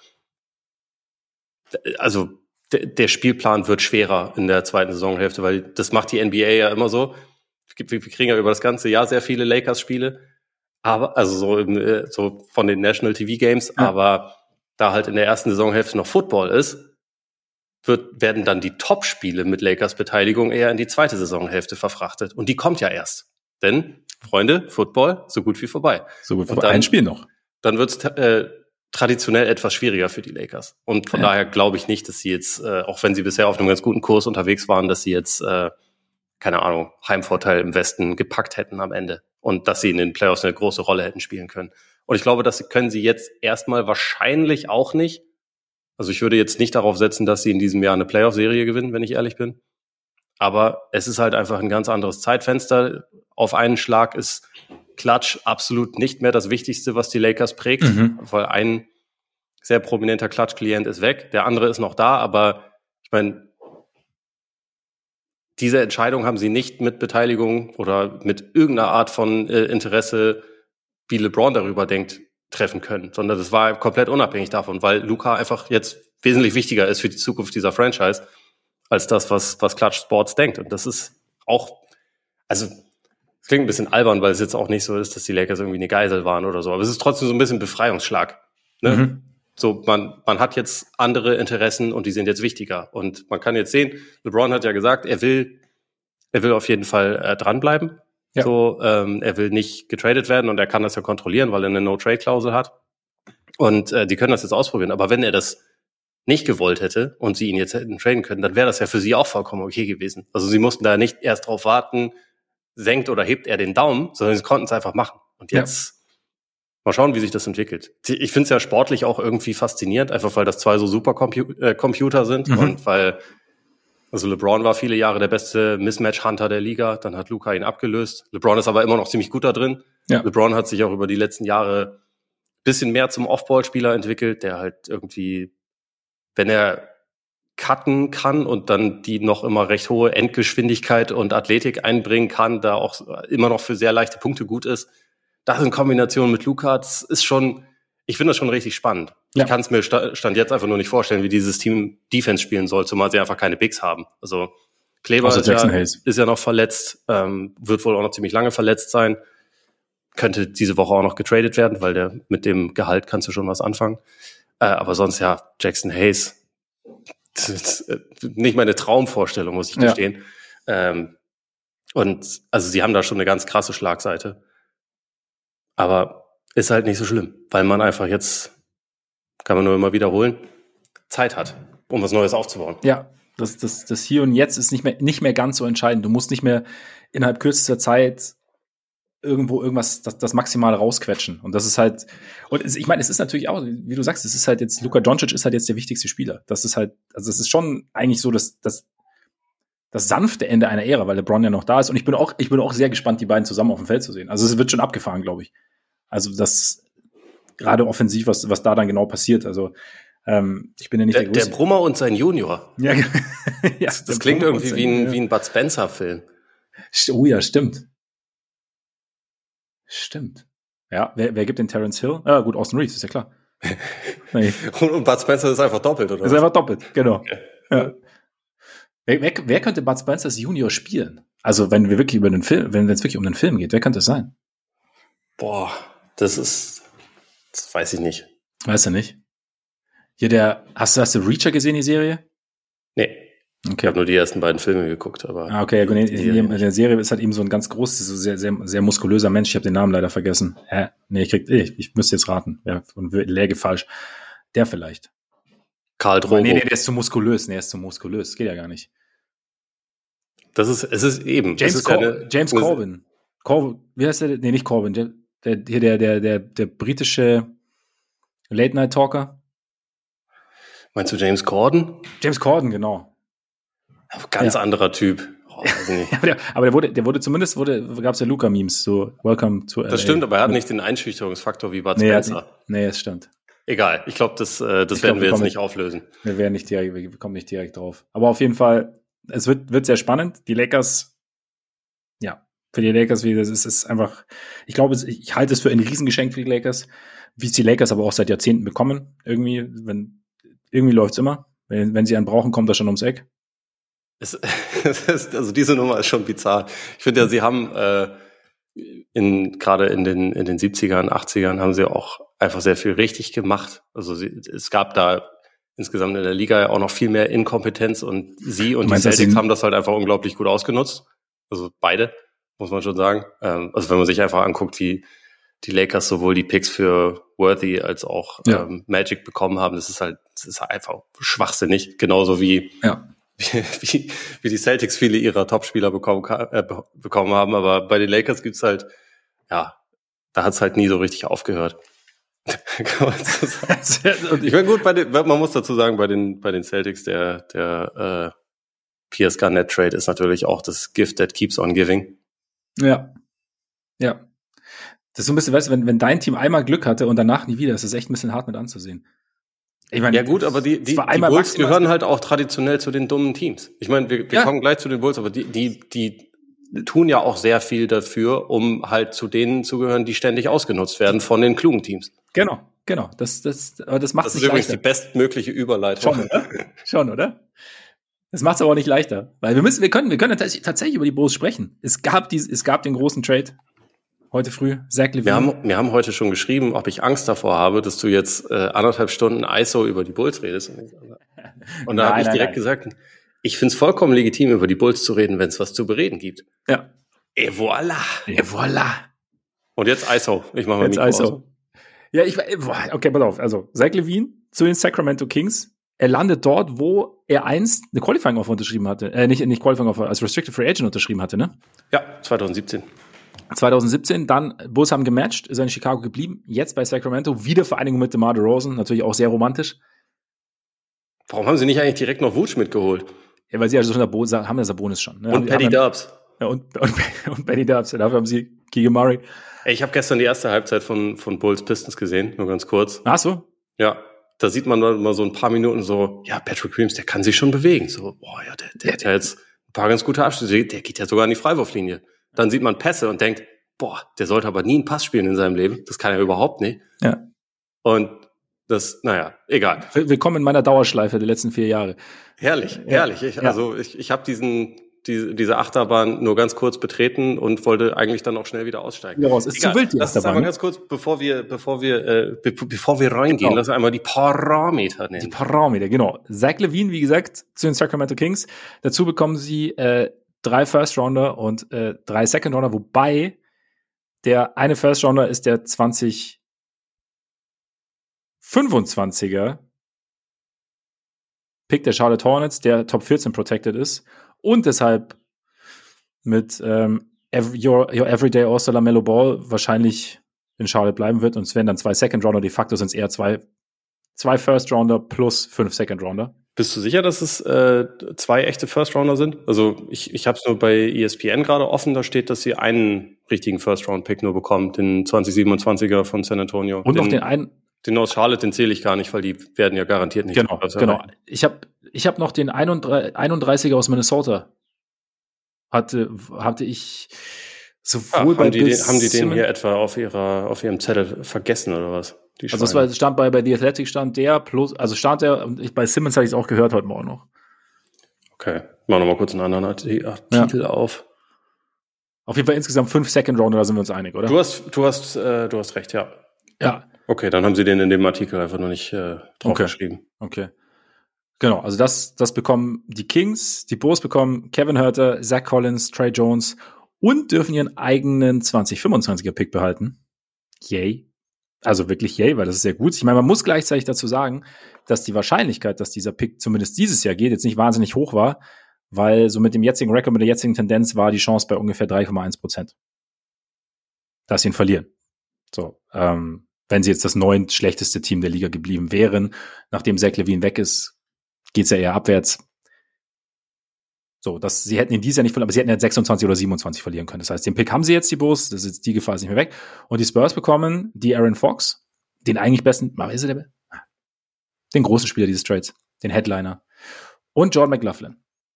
also der Spielplan wird schwerer in der zweiten Saisonhälfte, weil das macht die NBA ja immer so. Wir kriegen ja über das ganze Jahr sehr viele Lakers-Spiele, aber also so von den National TV Games, aber da halt in der ersten Saisonhälfte noch Football ist, werden dann die Top-Spiele mit Lakers-Beteiligung eher in die zweite Saisonhälfte verfrachtet. Und die kommt ja erst. Denn, Freunde, Football, so gut wie vorbei. So gut wie vorbei. Ein Spiel noch. Dann wird's traditionell etwas schwieriger für die Lakers. Und von daher glaube ich nicht, dass sie jetzt, auch wenn sie bisher auf einem ganz guten Kurs unterwegs waren, dass sie jetzt, keine Ahnung, Heimvorteil im Westen gepackt hätten am Ende. Und dass sie in den Playoffs eine große Rolle hätten spielen können. Und ich glaube, das können sie jetzt erstmal wahrscheinlich auch nicht. Also ich würde jetzt nicht darauf setzen, dass sie in diesem Jahr eine Playoff-Serie gewinnen, wenn ich ehrlich bin. Aber es ist halt einfach ein ganz anderes Zeitfenster. Auf einen Schlag ist Klatsch absolut nicht mehr das Wichtigste, was die Lakers prägt, weil ein sehr prominenter Klatsch-Klient ist weg, der andere ist noch da, aber ich meine, diese Entscheidung haben sie nicht mit Beteiligung oder mit irgendeiner Art von Interesse, wie LeBron darüber denkt, treffen können, sondern das war komplett unabhängig davon, weil Luka einfach jetzt wesentlich wichtiger ist für die Zukunft dieser Franchise als das, was Clutch Sports denkt. Und das ist auch, also es klingt ein bisschen albern, weil es jetzt auch nicht so ist, dass die Lakers irgendwie eine Geisel waren oder so, aber es ist trotzdem so ein bisschen Befreiungsschlag. Ne? So, man hat jetzt andere Interessen und die sind jetzt wichtiger. Und man kann jetzt sehen, LeBron hat ja gesagt, er will auf jeden Fall dranbleiben. Ja. So, er will nicht getradet werden und er kann das ja kontrollieren, weil er eine No-Trade-Klausel hat. Und die können das jetzt ausprobieren. Aber wenn er das nicht gewollt hätte und sie ihn jetzt hätten traden können, dann wäre das ja für sie auch vollkommen okay gewesen. Also sie mussten da nicht erst drauf warten, senkt oder hebt er den Daumen, sondern sie konnten es einfach machen. Und jetzt mal schauen, wie sich das entwickelt. Ich finde es ja sportlich auch irgendwie faszinierend, einfach weil das zwei so Supercomputer sind und weil also LeBron war viele Jahre der beste Mismatch-Hunter der Liga, dann hat Luka ihn abgelöst. LeBron ist aber immer noch ziemlich gut da drin. Ja. LeBron hat sich auch über die letzten Jahre ein bisschen mehr zum Off-Ball-Spieler entwickelt, der halt irgendwie, wenn er cutten kann und dann die noch immer recht hohe Endgeschwindigkeit und Athletik einbringen kann, da auch immer noch für sehr leichte Punkte gut ist. Das in Kombination mit Luka, das ist schon, ich finde das schon richtig spannend. Ja. Ich kann es mir Stand jetzt einfach nur nicht vorstellen, wie dieses Team Defense spielen soll, zumal sie einfach keine Bigs haben. Also Kleber ist ja noch verletzt, wird wohl auch noch ziemlich lange verletzt sein. Könnte diese Woche auch noch getradet werden, weil der mit dem Gehalt kannst du schon was anfangen. Aber sonst ja, Jackson Hayes, das ist nicht meine Traumvorstellung, muss ich gestehen. Und also sie haben da schon eine ganz krasse Schlagseite. Aber ist halt nicht so schlimm, weil man einfach jetzt, kann man nur immer wiederholen, Zeit hat, um was Neues aufzubauen. Ja, Das Hier und Jetzt ist nicht mehr ganz so entscheidend. Du musst nicht mehr innerhalb kürzester Zeit irgendwo irgendwas, das Maximale rausquetschen. Und das ist halt, ich meine, es ist natürlich auch, wie du sagst, es ist halt jetzt, Luka Doncic ist halt jetzt der wichtigste Spieler. Das ist halt, also es ist schon eigentlich so das sanfte Ende einer Ära, weil LeBron ja noch da ist. Und ich bin auch sehr gespannt, die beiden zusammen auf dem Feld zu sehen. Also es wird schon abgefahren, glaube ich. Also das, gerade offensiv, was da dann genau passiert. Also, ich bin ja nicht der größte. Der Brummer und sein Junior. Ja, ja, das klingt irgendwie wie ein Bud Spencer-Film. Oh ja, stimmt. Stimmt. Ja, wer gibt den Terence Hill? Ah, gut, Austin Reeves, ist ja klar. Nee. Und Bud Spencer ist einfach doppelt, oder? Ist einfach doppelt, genau. Okay. Ja. Wer könnte Bud Spencers Junior spielen? Also, wenn es wirklich um den Film geht, wer könnte es sein? Boah, das weiß ich nicht. Weißt du nicht? Hier hast du Reacher gesehen, die Serie? Nee. Okay. Ich habe nur die ersten beiden Filme geguckt, aber. Okay, in der Serie ist halt eben so ein ganz großes, so sehr, sehr, sehr muskulöser Mensch. Ich habe den Namen leider vergessen. Nee, ich müsste jetzt raten. Ja, und läge falsch. Der vielleicht. Karl Drogo. Nee, der ist zu muskulös. Nee, er ist zu muskulös. Geht ja gar nicht. Es ist eben. James Corbin. Wie heißt der? Nee, nicht Corbin. Der britische Late-Night-Talker. Meinst du James Corden? James Corden, genau. Ganz anderer Typ. Oh, aber der wurde zumindest, gab es ja Luca-Memes, so Welcome to LA. Das stimmt, aber er hat nicht den Einschüchterungsfaktor wie Bud Spencer. Nee, das stimmt. Egal, ich glaube, das werden wir jetzt nicht auflösen. Wir kommen nicht direkt drauf. Aber auf jeden Fall, es wird sehr spannend. Die Lakers, ja, für die Lakers, das ist einfach, ich glaube, ich halte es für ein Riesengeschenk für die Lakers, wie es die Lakers aber auch seit Jahrzehnten bekommen. Irgendwie läuft es immer. Wenn sie einen brauchen, kommt er schon ums Eck. Also diese Nummer ist schon bizarr. Ich finde ja, sie haben gerade in den 70ern, 80ern haben sie auch einfach sehr viel richtig gemacht. Also es gab da insgesamt in der Liga ja auch noch viel mehr Inkompetenz und die Celtics haben das halt einfach unglaublich gut ausgenutzt. Also beide, muss man schon sagen. Also wenn man sich einfach anguckt, wie die Lakers sowohl die Picks für Worthy als auch Magic bekommen haben, das ist einfach schwachsinnig. Genauso wie die Celtics viele ihrer Topspieler bekommen haben, aber bei den Lakers gibt's halt, da hat's halt nie so richtig aufgehört. Kann man so sagen. Ich meine, gut, man muss dazu sagen, bei den Celtics, der Pierce Garnett Trade ist natürlich auch das Gift that keeps on giving. Ja. Ja. Das ist so ein bisschen, weißt du, wenn dein Team einmal Glück hatte und danach nie wieder, ist das echt ein bisschen hart mit anzusehen. Ich meine, ja gut, aber die Bulls gehören halt auch traditionell zu den dummen Teams. Ich meine, wir kommen gleich zu den Bulls, aber die tun ja auch sehr viel dafür, um halt zu denen zu gehören, die ständig ausgenutzt werden von den klugen Teams. Genau. Das macht es nicht leichter. Das ist übrigens die bestmögliche Überleitung. Schon, oder? Das macht es aber auch nicht leichter. Weil wir können tatsächlich über die Bulls sprechen. Es gab den großen Trade. Heute früh, Zach LaVine. Wir haben heute schon geschrieben, ob ich Angst davor habe, dass du jetzt 1,5 Stunden ISO über die Bulls redest. Und da habe ich direkt gesagt, ich finde es vollkommen legitim, über die Bulls zu reden, wenn es was zu bereden gibt. Ja. Et voilà. Und jetzt ISO. Ich mache mal Mikro ISO. Aus. Ja, okay, pass auf. Also, Zach LaVine zu den Sacramento Kings. Er landet dort, wo er einst eine Qualifying-Offer unterschrieben hatte. Nicht Qualifying-Offer, als Restricted Free Agent unterschrieben hatte, ne? Ja, 2017, dann Bulls haben gematcht, ist in Chicago geblieben, jetzt bei Sacramento, wieder Vereinigung mit DeMar DeRozan, natürlich auch sehr romantisch. Warum haben sie nicht eigentlich direkt noch Vooch mitgeholt? Ja, weil sie also schon haben ja Sabonis schon. Ne? Und Patty Dubs. Ja, und Patty Dubs, dafür haben sie Keegan Murray. Ich habe gestern die erste Halbzeit von Bulls Pistons gesehen, nur ganz kurz. Ach so? Ja, da sieht man dann mal so ein paar Minuten so, ja, Patrick Williams, der kann sich schon bewegen. So, boah, ja, der hat ja jetzt ein paar ganz gute Abschlüsse, der geht ja sogar in die Freiwurflinie. Dann sieht man Pässe und denkt, boah, der sollte aber nie einen Pass spielen in seinem Leben. Das kann er überhaupt nicht. Ja. Und das, egal. Willkommen in meiner Dauerschleife der letzten 4 Jahre. Herrlich. Ich habe diese Achterbahn nur ganz kurz betreten und wollte eigentlich dann auch schnell wieder aussteigen. Ja, ist zu wild, die Lass uns aber ganz kurz, bevor wir reingehen, lass uns einmal die Parameter nennen. Die Parameter, genau. Zach LaVine, wie gesagt, zu den Sacramento Kings. Dazu bekommen sie 3 First-Rounder und 3 Second-Rounder, wobei der eine First-Rounder ist der 2025er Pick der Charlotte Hornets, der Top 14 protected ist und deshalb mit your Everyday All-Star LaMelo Ball wahrscheinlich in Charlotte bleiben wird und es werden dann 2 Second-Rounder, de facto sind es eher zwei First-Rounder plus 5 Second-Rounder. Bist du sicher, dass es 2 echte First-Rounder sind? Also ich habe es nur bei ESPN gerade offen, da steht, dass sie einen richtigen First-Round-Pick nur bekommt, den 2027er von San Antonio. Und noch den einen. Den aus Charlotte, den zähle ich gar nicht, weil die werden ja garantiert nicht. Genau. Ich hab noch den 31er aus Minnesota. Hatte ich sowohl bei haben die den hier etwa auf ihrem Zettel vergessen oder was? Also es stand bei The Athletic stand der plus, also stand der, und bei Simmons habe ich es auch gehört heute Morgen noch. Okay, machen wir mal kurz einen anderen Artikel auf. Auf jeden Fall insgesamt 5 Second Rounder, da sind wir uns einig, oder? Du hast recht, ja. Ja. Okay, dann haben sie den in dem Artikel einfach noch nicht drauf geschrieben. Okay. Genau, also das bekommen die Kings, die Bulls bekommen Kevin Huerter, Zach Collins, Trey Jones und dürfen ihren eigenen 2025er Pick behalten. Yay. Also wirklich yay, weil das ist sehr gut. Ich meine, man muss gleichzeitig dazu sagen, dass die Wahrscheinlichkeit, dass dieser Pick zumindest dieses Jahr geht, jetzt nicht wahnsinnig hoch war, weil so mit dem jetzigen Rekord, mit der jetzigen Tendenz war die Chance bei ungefähr 3,1%, dass sie ihn verlieren. So, wenn sie jetzt das 9. schlechteste Team der Liga geblieben wären, nachdem Zach LaVine weg ist, geht's ja eher abwärts. So, sie hätten ihn dieses Jahr nicht verloren, aber sie hätten ja 26 oder 27 verlieren können. Das heißt, den Pick haben sie jetzt, die Bulls, die Gefahr ist nicht mehr weg. Und die Spurs bekommen die Aaron Fox, den eigentlich besten, den großen Spieler dieses Trades, den Headliner. Und Jordan McLaughlin.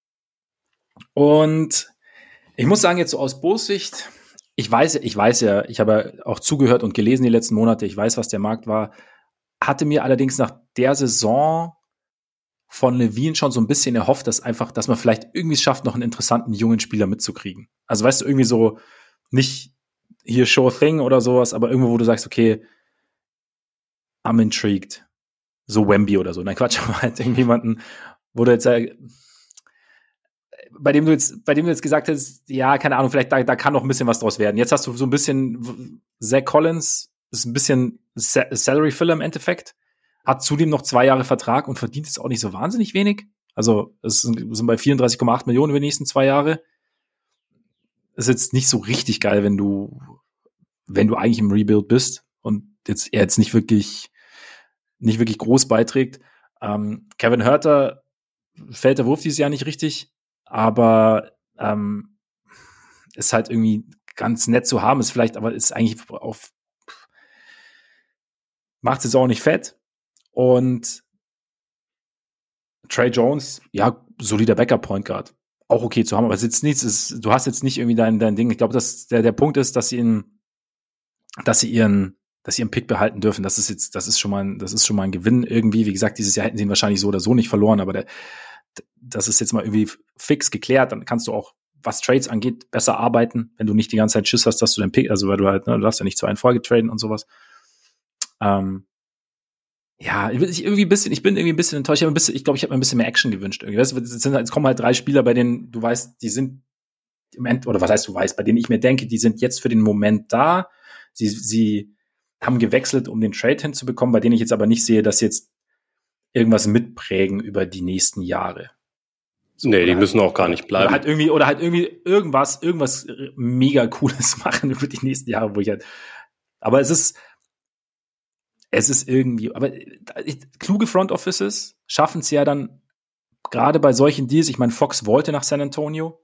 Und ich muss sagen, jetzt so aus Bulls Sicht, ich weiß ja, ich habe auch zugehört und gelesen die letzten Monate, ich weiß, was der Markt war, hatte mir allerdings nach der Saison von LaVine schon so ein bisschen erhofft, dass man vielleicht irgendwie es schafft, noch einen interessanten jungen Spieler mitzukriegen. Also weißt du, irgendwie so nicht hier Show a Thing oder sowas, aber irgendwo, wo du sagst, okay, I'm intrigued. So Wemby oder so. Nein, Quatsch, aber halt irgendjemanden, wo du jetzt bei dem du jetzt gesagt hast, ja, keine Ahnung, vielleicht da kann noch ein bisschen was draus werden. Jetzt hast du so ein bisschen Zach Collins, ist ein bisschen Salary Filler im Endeffekt, hat zudem noch 2 Jahre Vertrag und verdient jetzt auch nicht so wahnsinnig wenig. Also es sind bei 34,8 Millionen über die nächsten 2 Jahre. Ist jetzt nicht so richtig geil, wenn du eigentlich im Rebuild bist und er jetzt nicht wirklich groß beiträgt. Kevin Huerter fällt der Wurf dieses Jahr nicht richtig, aber ist halt irgendwie ganz nett zu haben, ist eigentlich macht es jetzt auch nicht fett. Und Trey Jones, ja, solider Backup-Point Guard. Auch okay zu haben, aber es ist jetzt nichts, du hast jetzt nicht irgendwie dein Ding. Ich glaube, dass der Punkt ist, dass sie ihren Pick behalten dürfen. Das ist schon mal ein Gewinn irgendwie. Wie gesagt, dieses Jahr hätten sie ihn wahrscheinlich so oder so nicht verloren, aber das ist jetzt mal irgendwie fix geklärt. Dann kannst du auch, was Trades angeht, besser arbeiten, wenn du nicht die ganze Zeit Schiss hast, dass du den Pick, also weil du halt, du darfst ja nicht 2 in Folge traden und sowas. Ja, ich bin irgendwie ein bisschen enttäuscht. Ich glaube, ich habe mir ein bisschen mehr Action gewünscht. Irgendwie. Jetzt kommen halt 3 Spieler, bei denen du weißt, die sind im End, oder was heißt du weißt, bei denen ich mir denke, die sind jetzt für den Moment da. Sie haben gewechselt, um den Trade hinzubekommen, bei denen ich jetzt aber nicht sehe, dass sie jetzt irgendwas mitprägen über die nächsten Jahre. So, nee, die müssen auch gar nicht bleiben. Oder halt irgendwie irgendwas mega Cooles machen über die nächsten Jahre, aber es ist irgendwie, aber kluge Front Offices schaffen es ja dann gerade bei solchen Deals, ich meine, Fox wollte nach San Antonio,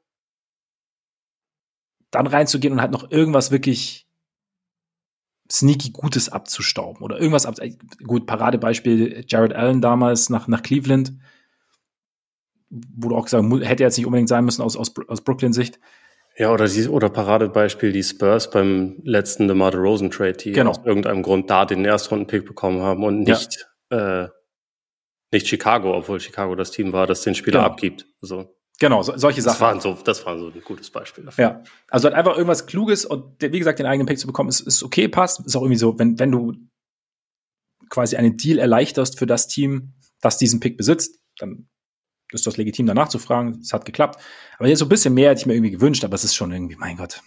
dann reinzugehen und halt noch irgendwas wirklich sneaky Gutes abzustauben oder irgendwas gut, Paradebeispiel Jared Allen damals nach Cleveland, wo du auch gesagt hast, hätte jetzt nicht unbedingt sein müssen aus Brooklyn-Sicht. Ja, oder Paradebeispiel die Spurs beim letzten DeMar DeRozan Trade, die aus irgendeinem Grund da den Erstrunden-Pick bekommen haben und nicht Chicago, obwohl Chicago das Team war, das den Spieler abgibt. Also, genau, solche Sachen. Das war so ein gutes Beispiel dafür. Ja, also halt einfach irgendwas Kluges und wie gesagt, den eigenen Pick zu bekommen, ist okay, passt. Ist auch irgendwie so, wenn du quasi einen Deal erleichterst für das Team, das diesen Pick besitzt, dann ist das legitim, danach zu fragen. Es hat geklappt. Aber jetzt so ein bisschen mehr hätte ich mir irgendwie gewünscht, aber es ist schon irgendwie, mein Gott.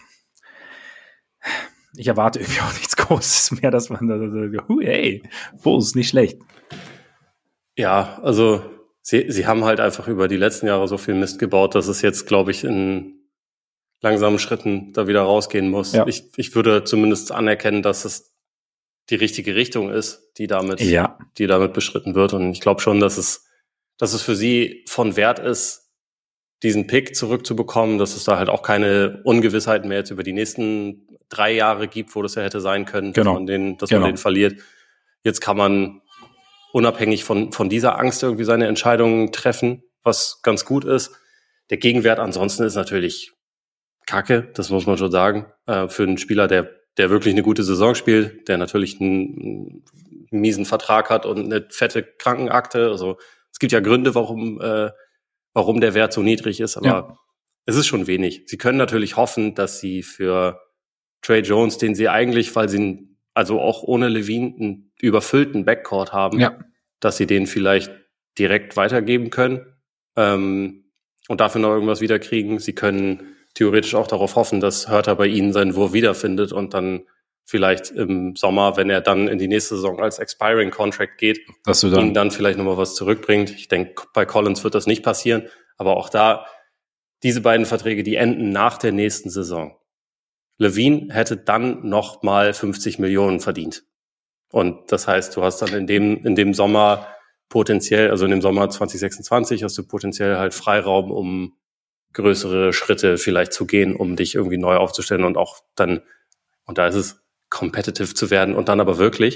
Ich erwarte irgendwie auch nichts Großes mehr, dass man hey, Bulls, nicht schlecht. Ja, also sie haben halt einfach über die letzten Jahre so viel Mist gebaut, dass es jetzt, glaube ich, in langsamen Schritten da wieder rausgehen muss. Ja. Ich würde zumindest anerkennen, dass es die richtige Richtung ist, die damit beschritten wird. Und ich glaube schon, dass es für sie von Wert ist, diesen Pick zurückzubekommen, dass es da halt auch keine Ungewissheiten mehr jetzt über die nächsten 3 Jahre gibt, wo das ja hätte sein können, dass man den verliert. Jetzt kann man unabhängig von dieser Angst irgendwie seine Entscheidungen treffen, was ganz gut ist. Der Gegenwert ansonsten ist natürlich Kacke, das muss man schon sagen, für einen Spieler, der wirklich eine gute Saison spielt, der natürlich einen miesen Vertrag hat und eine fette Krankenakte. Also es gibt ja Gründe, warum der Wert so niedrig ist, aber es ist schon wenig. Sie können natürlich hoffen, dass sie für Trey Jones, den sie eigentlich, weil sie also auch ohne Levine einen überfüllten Backcourt haben, dass sie den vielleicht direkt weitergeben können und dafür noch irgendwas wiederkriegen. Sie können theoretisch auch darauf hoffen, dass Huerter bei ihnen seinen Wurf wiederfindet und dann vielleicht im Sommer, wenn er dann in die nächste Saison als Expiring Contract geht, ihnen dann vielleicht nochmal was zurückbringt. Ich denke, bei Collins wird das nicht passieren, aber auch da, diese beiden Verträge, die enden nach der nächsten Saison. Levine hätte dann nochmal 50 Millionen verdient. Und das heißt, du hast dann in dem Sommer potenziell, also in dem Sommer 2026 hast du potenziell halt Freiraum, um größere Schritte vielleicht zu gehen, um dich irgendwie neu aufzustellen und auch dann, und da ist es, competitive zu werden und dann aber wirklich.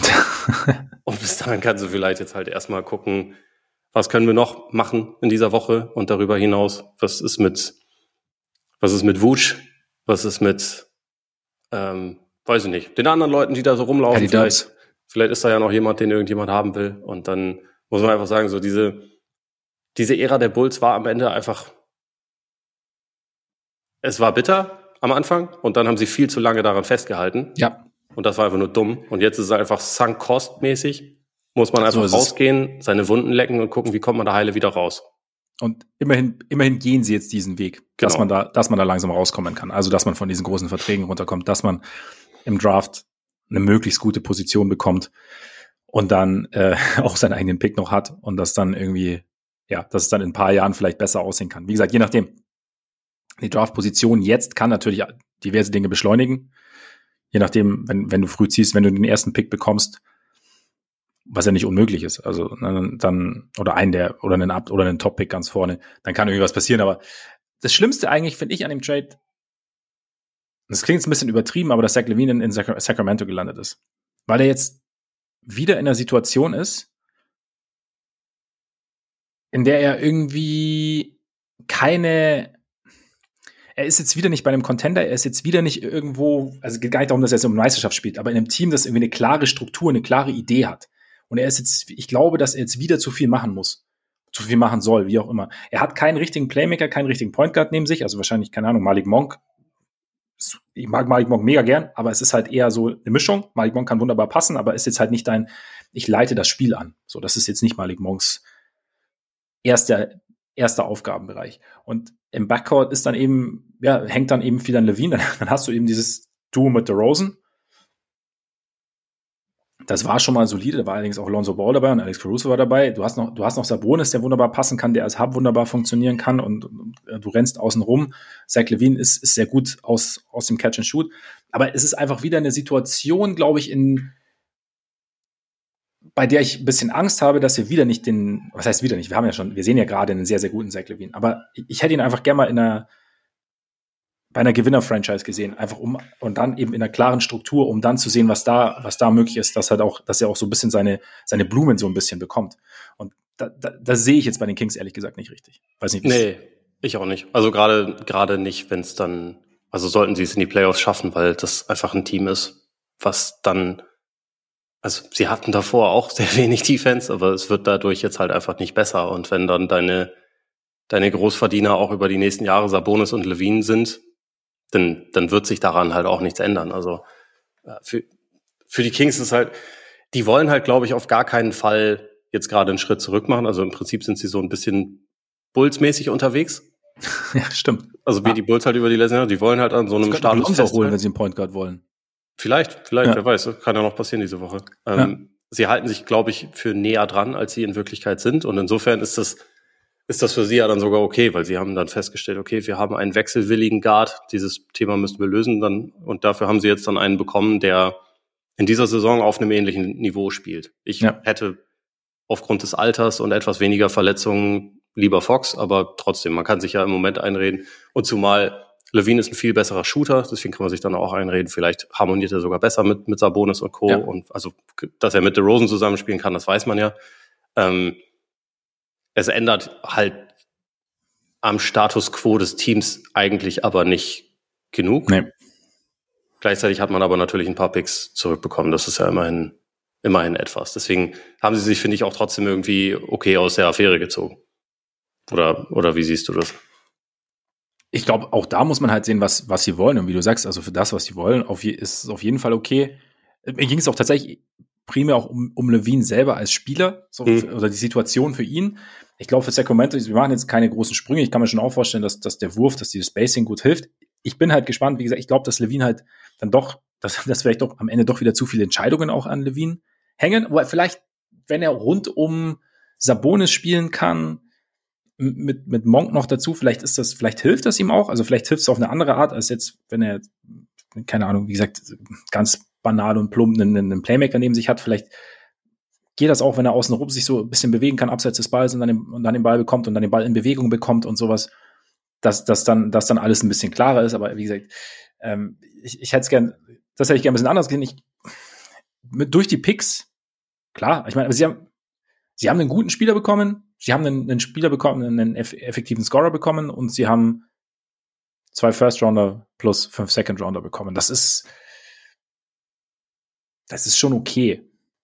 Und bis dahin kannst du vielleicht jetzt halt erstmal gucken, was können wir noch machen in dieser Woche und darüber hinaus, was ist mit Vooch, was ist mit, weiß ich nicht, den anderen Leuten, die da so rumlaufen. Vielleicht ist da ja noch jemand, den irgendjemand haben will. Und dann muss man einfach sagen, so diese Ära der Bulls war am Ende einfach, es war bitter am Anfang und dann haben sie viel zu lange daran festgehalten. Ja. Und das war einfach nur dumm. Und jetzt ist es einfach sunk-cost-mäßig. Muss man einfach rausgehen, seine Wunden lecken und gucken, wie kommt man da heile wieder raus. Und immerhin gehen sie jetzt diesen Weg, dass man da langsam rauskommen kann. Also, dass man von diesen großen Verträgen runterkommt, dass man im Draft eine möglichst gute Position bekommt und dann auch seinen eigenen Pick noch hat und das dann irgendwie, dass es dann in ein paar Jahren vielleicht besser aussehen kann. Wie gesagt, je nachdem. Die Draft-Position jetzt kann natürlich diverse Dinge beschleunigen. Je nachdem, wenn du früh ziehst, wenn du den ersten Pick bekommst, was ja nicht unmöglich ist. Also dann oder einen Top-Pick ganz vorne, dann kann irgendwie was passieren. Aber das Schlimmste eigentlich, finde ich, an dem Trade, das klingt jetzt ein bisschen übertrieben, aber dass Zach LaVine in Sacramento gelandet ist. Weil er jetzt wieder in einer Situation ist, in der er irgendwie er ist jetzt wieder nicht bei einem Contender, er ist jetzt wieder nicht irgendwo, also es geht gar nicht darum, dass er jetzt um Meisterschaft spielt, aber in einem Team, das irgendwie eine klare Struktur, eine klare Idee hat. Und er ist jetzt, ich glaube, dass er jetzt wieder zu viel machen muss. Zu viel machen soll, wie auch immer. Er hat keinen richtigen Playmaker, keinen richtigen Point Guard neben sich, also wahrscheinlich, keine Ahnung, Malik Monk. Ich mag Malik Monk mega gern, aber es ist halt eher so eine Mischung. Malik Monk kann wunderbar passen, aber ist jetzt halt nicht ich leite das Spiel an. So, das ist jetzt nicht Malik Monks erster Aufgabenbereich. Und im Backcourt ist dann eben, hängt dann eben viel an LaVine. Dann hast du eben dieses Duo mit DeRozan. Das war schon mal solide. Da war allerdings auch Lonzo Ball dabei und Alex Caruso war dabei. Du hast noch Sabonis, der wunderbar passen kann, der als Hub wunderbar funktionieren kann und du rennst außen rum. Zach LaVine ist sehr gut aus dem Catch and Shoot. Aber es ist einfach wieder eine Situation, glaube ich, bei der ich ein bisschen Angst habe, dass wir wieder nicht was heißt wieder nicht, wir sehen ja gerade einen sehr, sehr guten Zach LaVine, aber ich hätte ihn einfach gerne mal bei einer Gewinner-Franchise gesehen, einfach und dann eben in einer klaren Struktur, um dann zu sehen, was da möglich ist, dass er auch so ein bisschen seine Blumen so ein bisschen bekommt. Und das sehe ich jetzt bei den Kings ehrlich gesagt nicht richtig. Weiß nicht, nee, ich auch nicht. Also gerade nicht, wenn es dann, also sollten sie es in die Playoffs schaffen, weil das einfach ein Team ist, was dann, also sie hatten davor auch sehr wenig Defense, aber es wird dadurch jetzt halt einfach nicht besser. Und wenn dann deine Großverdiener auch über die nächsten Jahre Sabonis und LaVine sind, dann wird sich daran halt auch nichts ändern. Also für die Kings ist halt, die wollen halt, glaube ich, auf gar keinen Fall jetzt gerade einen Schritt zurück machen. Also im Prinzip sind sie so ein bisschen Bulls-mäßig unterwegs. Ja, stimmt. Also wie die Bulls halt über die letzten Jahre, die wollen halt an so einem Status festhalten. Holen, wenn sie einen Point Guard wollen. Vielleicht, wer weiß, das kann ja noch passieren diese Woche. sie halten sich, glaube ich, für näher dran, als sie in Wirklichkeit sind. Und insofern ist das für sie ja dann sogar okay, weil sie haben dann festgestellt, okay, wir haben einen wechselwilligen Guard, dieses Thema müssen wir lösen dann, und dafür haben sie jetzt dann einen bekommen, der in dieser Saison auf einem ähnlichen Niveau spielt. Ich hätte aufgrund des Alters und etwas weniger Verletzungen lieber Fox, aber trotzdem, man kann sich ja im Moment einreden. Und zumal LaVine ist ein viel besserer Shooter, deswegen kann man sich dann auch einreden, vielleicht harmoniert er sogar besser mit Sabonis und Co. Ja. Und also, dass er mit DeRozan zusammenspielen kann, das weiß man ja. Es ändert halt am Status quo des Teams eigentlich aber nicht genug. Nee. Gleichzeitig hat man aber natürlich ein paar Picks zurückbekommen. Das ist ja immerhin etwas. Deswegen haben sie sich, finde ich, auch trotzdem irgendwie okay aus der Affäre gezogen. Oder wie siehst du das? Ich glaube, auch da muss man halt sehen, was sie wollen. Und wie du sagst, also für das, was sie wollen, ist es auf jeden Fall okay. Mir ging es auch tatsächlich primär auch um LaVine selber als Spieler, oder die Situation für ihn. Ich glaube, für Sacramento, wir machen jetzt keine großen Sprünge. Ich kann mir schon auch vorstellen, dass der Wurf, dass dieses Spacing gut hilft. Ich bin halt gespannt. Wie gesagt, ich glaube, dass LaVine halt dann doch, dass vielleicht doch am Ende doch wieder zu viele Entscheidungen auch an LaVine hängen. Aber vielleicht, wenn er rund um Sabonis spielen kann, mit Monk noch dazu, vielleicht hilft das ihm auch. Also vielleicht hilft es auf eine andere Art, als jetzt, wenn er, keine Ahnung, wie gesagt, ganz banal und plump einen Playmaker neben sich hat. Vielleicht geht das auch, wenn er außenrum sich so ein bisschen bewegen kann, abseits des Balls und dann den Ball bekommt und dann den Ball in Bewegung bekommt und sowas, dass dann alles ein bisschen klarer ist. Aber wie gesagt, ich hätte es gern, das hätte ich gern ein bisschen anders gesehen. Durch die Picks, klar, ich meine, sie haben einen guten Spieler bekommen, sie haben einen Spieler bekommen, einen effektiven Scorer bekommen und sie haben 2 First-Rounder plus 5 Second-Rounder bekommen. Das ist schon okay.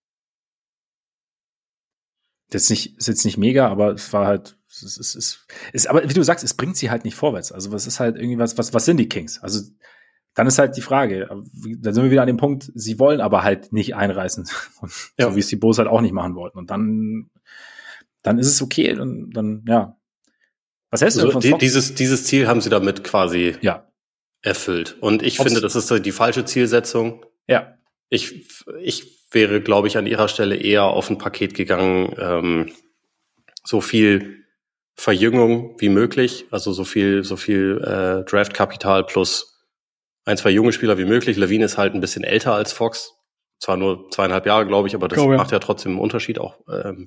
Das ist jetzt nicht mega, aber es war halt, aber wie du sagst, es bringt sie halt nicht vorwärts. Also was ist halt irgendwie was sind die Kings? Also dann ist halt die Frage, da sind wir wieder an dem Punkt, sie wollen aber halt nicht einreißen. Ja. So wie es die Bulls halt auch nicht machen wollten. Und dann ist es okay und dann, ja. Was hältst du denn von Fox? Dieses Ziel haben sie damit quasi erfüllt. Und ich finde, das ist die falsche Zielsetzung. Ja. Ich wäre, glaube ich, an ihrer Stelle eher auf ein Paket gegangen, so viel Verjüngung wie möglich, also so viel Draftkapital plus 1, 2 junge Spieler wie möglich. LaVine ist halt ein bisschen älter als Fox, zwar nur 2,5 Jahre, glaube ich, aber das macht ja trotzdem einen Unterschied auch.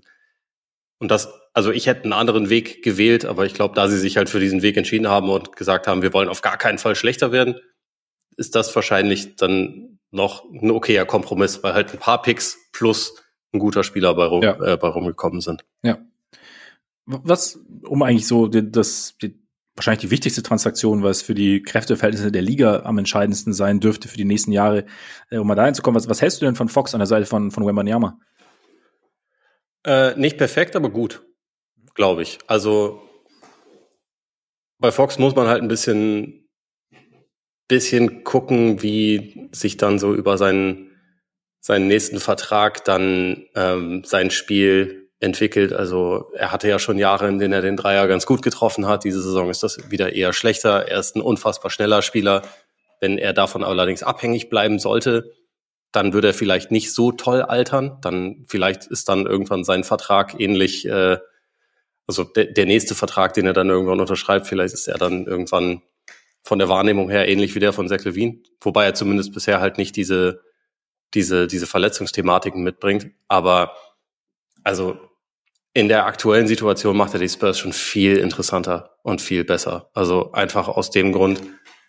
Und also ich hätte einen anderen Weg gewählt, aber ich glaube, da sie sich halt für diesen Weg entschieden haben und gesagt haben, wir wollen auf gar keinen Fall schlechter werden, ist das wahrscheinlich dann noch ein okayer Kompromiss, weil halt ein paar Picks plus ein guter Spieler bei rumgekommen sind. Ja. Was, um eigentlich so wahrscheinlich die wichtigste Transaktion, was für die Kräfteverhältnisse der Liga am entscheidendsten sein dürfte für die nächsten Jahre, um mal da hinzukommen. Was hältst du denn von Fox an der Seite von Wembanyama? Nicht perfekt, aber gut, glaube ich. Also bei Fox muss man halt ein bisschen gucken, wie sich dann so über seinen nächsten Vertrag dann sein Spiel entwickelt. Also er hatte ja schon Jahre, in denen er den Dreier ganz gut getroffen hat. Diese Saison ist das wieder eher schlechter. Er ist ein unfassbar schneller Spieler. Wenn er davon allerdings abhängig bleiben sollte, dann würde er vielleicht nicht so toll altern. Dann vielleicht ist dann irgendwann sein Vertrag ähnlich, also der nächste Vertrag, den er dann irgendwann unterschreibt, vielleicht ist er dann irgendwann von der Wahrnehmung her ähnlich wie der von Zach LaVine. Wobei er zumindest bisher halt nicht diese Verletzungsthematiken mitbringt. Aber also in der aktuellen Situation macht er die Spurs schon viel interessanter und viel besser. Also einfach aus dem Grund,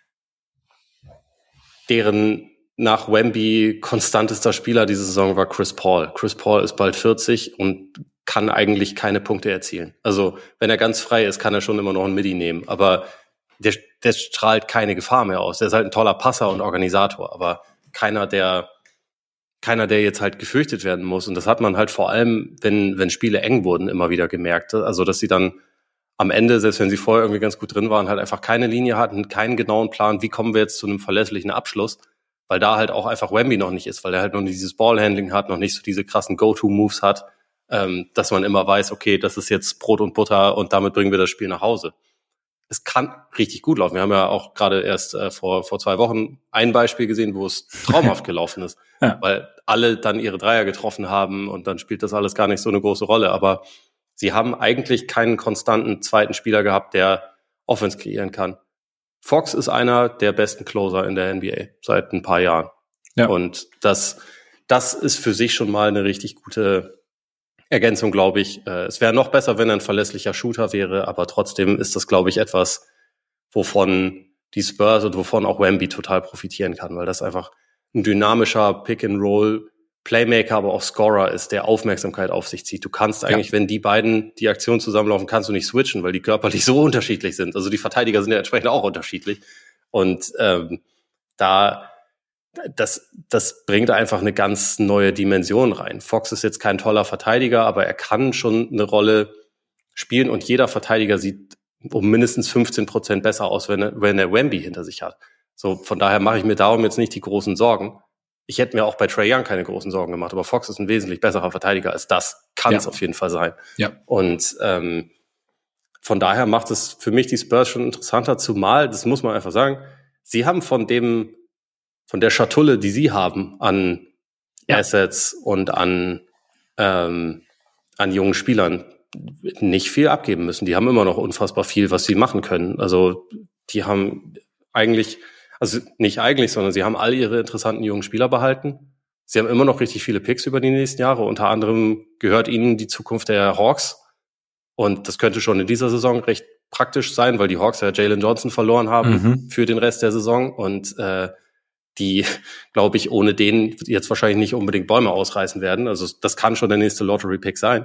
deren nach Wemby konstantester Spieler diese Saison war Chris Paul. Chris Paul ist bald 40 und kann eigentlich keine Punkte erzielen. Also wenn er ganz frei ist, kann er schon immer noch ein Midi nehmen. Aber der strahlt keine Gefahr mehr aus. Der ist halt ein toller Passer und Organisator, aber keiner, der jetzt halt gefürchtet werden muss. Und das hat man halt vor allem, wenn Spiele eng wurden, immer wieder gemerkt. Also, dass sie dann am Ende, selbst wenn sie vorher irgendwie ganz gut drin waren, halt einfach keine Linie hatten, keinen genauen Plan, wie kommen wir jetzt zu einem verlässlichen Abschluss, weil da halt auch einfach Wemby noch nicht ist, weil er halt noch nicht dieses Ballhandling hat, noch nicht so diese krassen Go-To-Moves hat, dass man immer weiß, okay, das ist jetzt Brot und Butter und damit bringen wir das Spiel nach Hause. es kann richtig gut laufen. Wir haben ja auch gerade erst vor 2 Wochen ein Beispiel gesehen, wo es traumhaft gelaufen ist, weil alle dann ihre Dreier getroffen haben und dann spielt das alles gar nicht so eine große Rolle. Aber sie haben eigentlich keinen konstanten zweiten Spieler gehabt, der Offense kreieren kann. Fox ist einer der besten Closer in der NBA seit ein paar Jahren. Ja. Und das ist für sich schon mal eine richtig gute Ergänzung, glaube ich. Es wäre noch besser, wenn er ein verlässlicher Shooter wäre, aber trotzdem ist das, glaube ich, etwas, wovon die Spurs und wovon auch Wemby total profitieren kann, weil das einfach ein dynamischer Pick-and-Roll-Playmaker, aber auch Scorer ist, der Aufmerksamkeit auf sich zieht. Du kannst eigentlich, wenn die beiden die Aktion zusammenlaufen, kannst du nicht switchen, weil die körperlich so unterschiedlich sind. Also die Verteidiger sind ja entsprechend auch unterschiedlich. Und das bringt einfach eine ganz neue Dimension rein. Fox ist jetzt kein toller Verteidiger, aber er kann schon eine Rolle spielen und jeder Verteidiger sieht um mindestens 15% besser aus, wenn er Wemby hinter sich hat. So, von daher mache ich mir darum jetzt nicht die großen Sorgen. Ich hätte mir auch bei Trae Young keine großen Sorgen gemacht, aber Fox ist ein wesentlich besserer Verteidiger als das. Kann es auf jeden Fall sein. Ja. Und von daher macht es für mich die Spurs schon interessanter, zumal, das muss man einfach sagen, sie haben von der Schatulle, die sie haben an Assets und an jungen Spielern, nicht viel abgeben müssen. Die haben immer noch unfassbar viel, was sie machen können. Also die haben sondern sie haben all ihre interessanten jungen Spieler behalten. Sie haben immer noch richtig viele Picks über die nächsten Jahre. Unter anderem gehört ihnen die Zukunft der Hawks. Und das könnte schon in dieser Saison recht praktisch sein, weil die Hawks ja Jalen Johnson verloren haben für den Rest der Saison. Und die, glaube ich, ohne den jetzt wahrscheinlich nicht unbedingt Bäume ausreißen werden. Also das kann schon der nächste Lottery-Pick sein.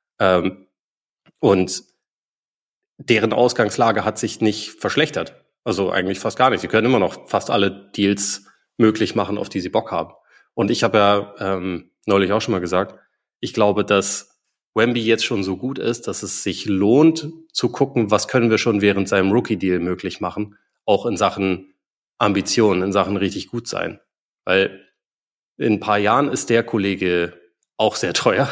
Und deren Ausgangslage hat sich nicht verschlechtert. Also eigentlich fast gar nicht. Sie können immer noch fast alle Deals möglich machen, auf die sie Bock haben. Und ich habe ja neulich auch schon mal gesagt, ich glaube, dass Wemby jetzt schon so gut ist, dass es sich lohnt zu gucken, was können wir schon während seinem Rookie-Deal möglich machen, auch in Sachen Ambitionen, in Sachen richtig gut sein. Weil in ein paar Jahren ist der Kollege auch sehr teuer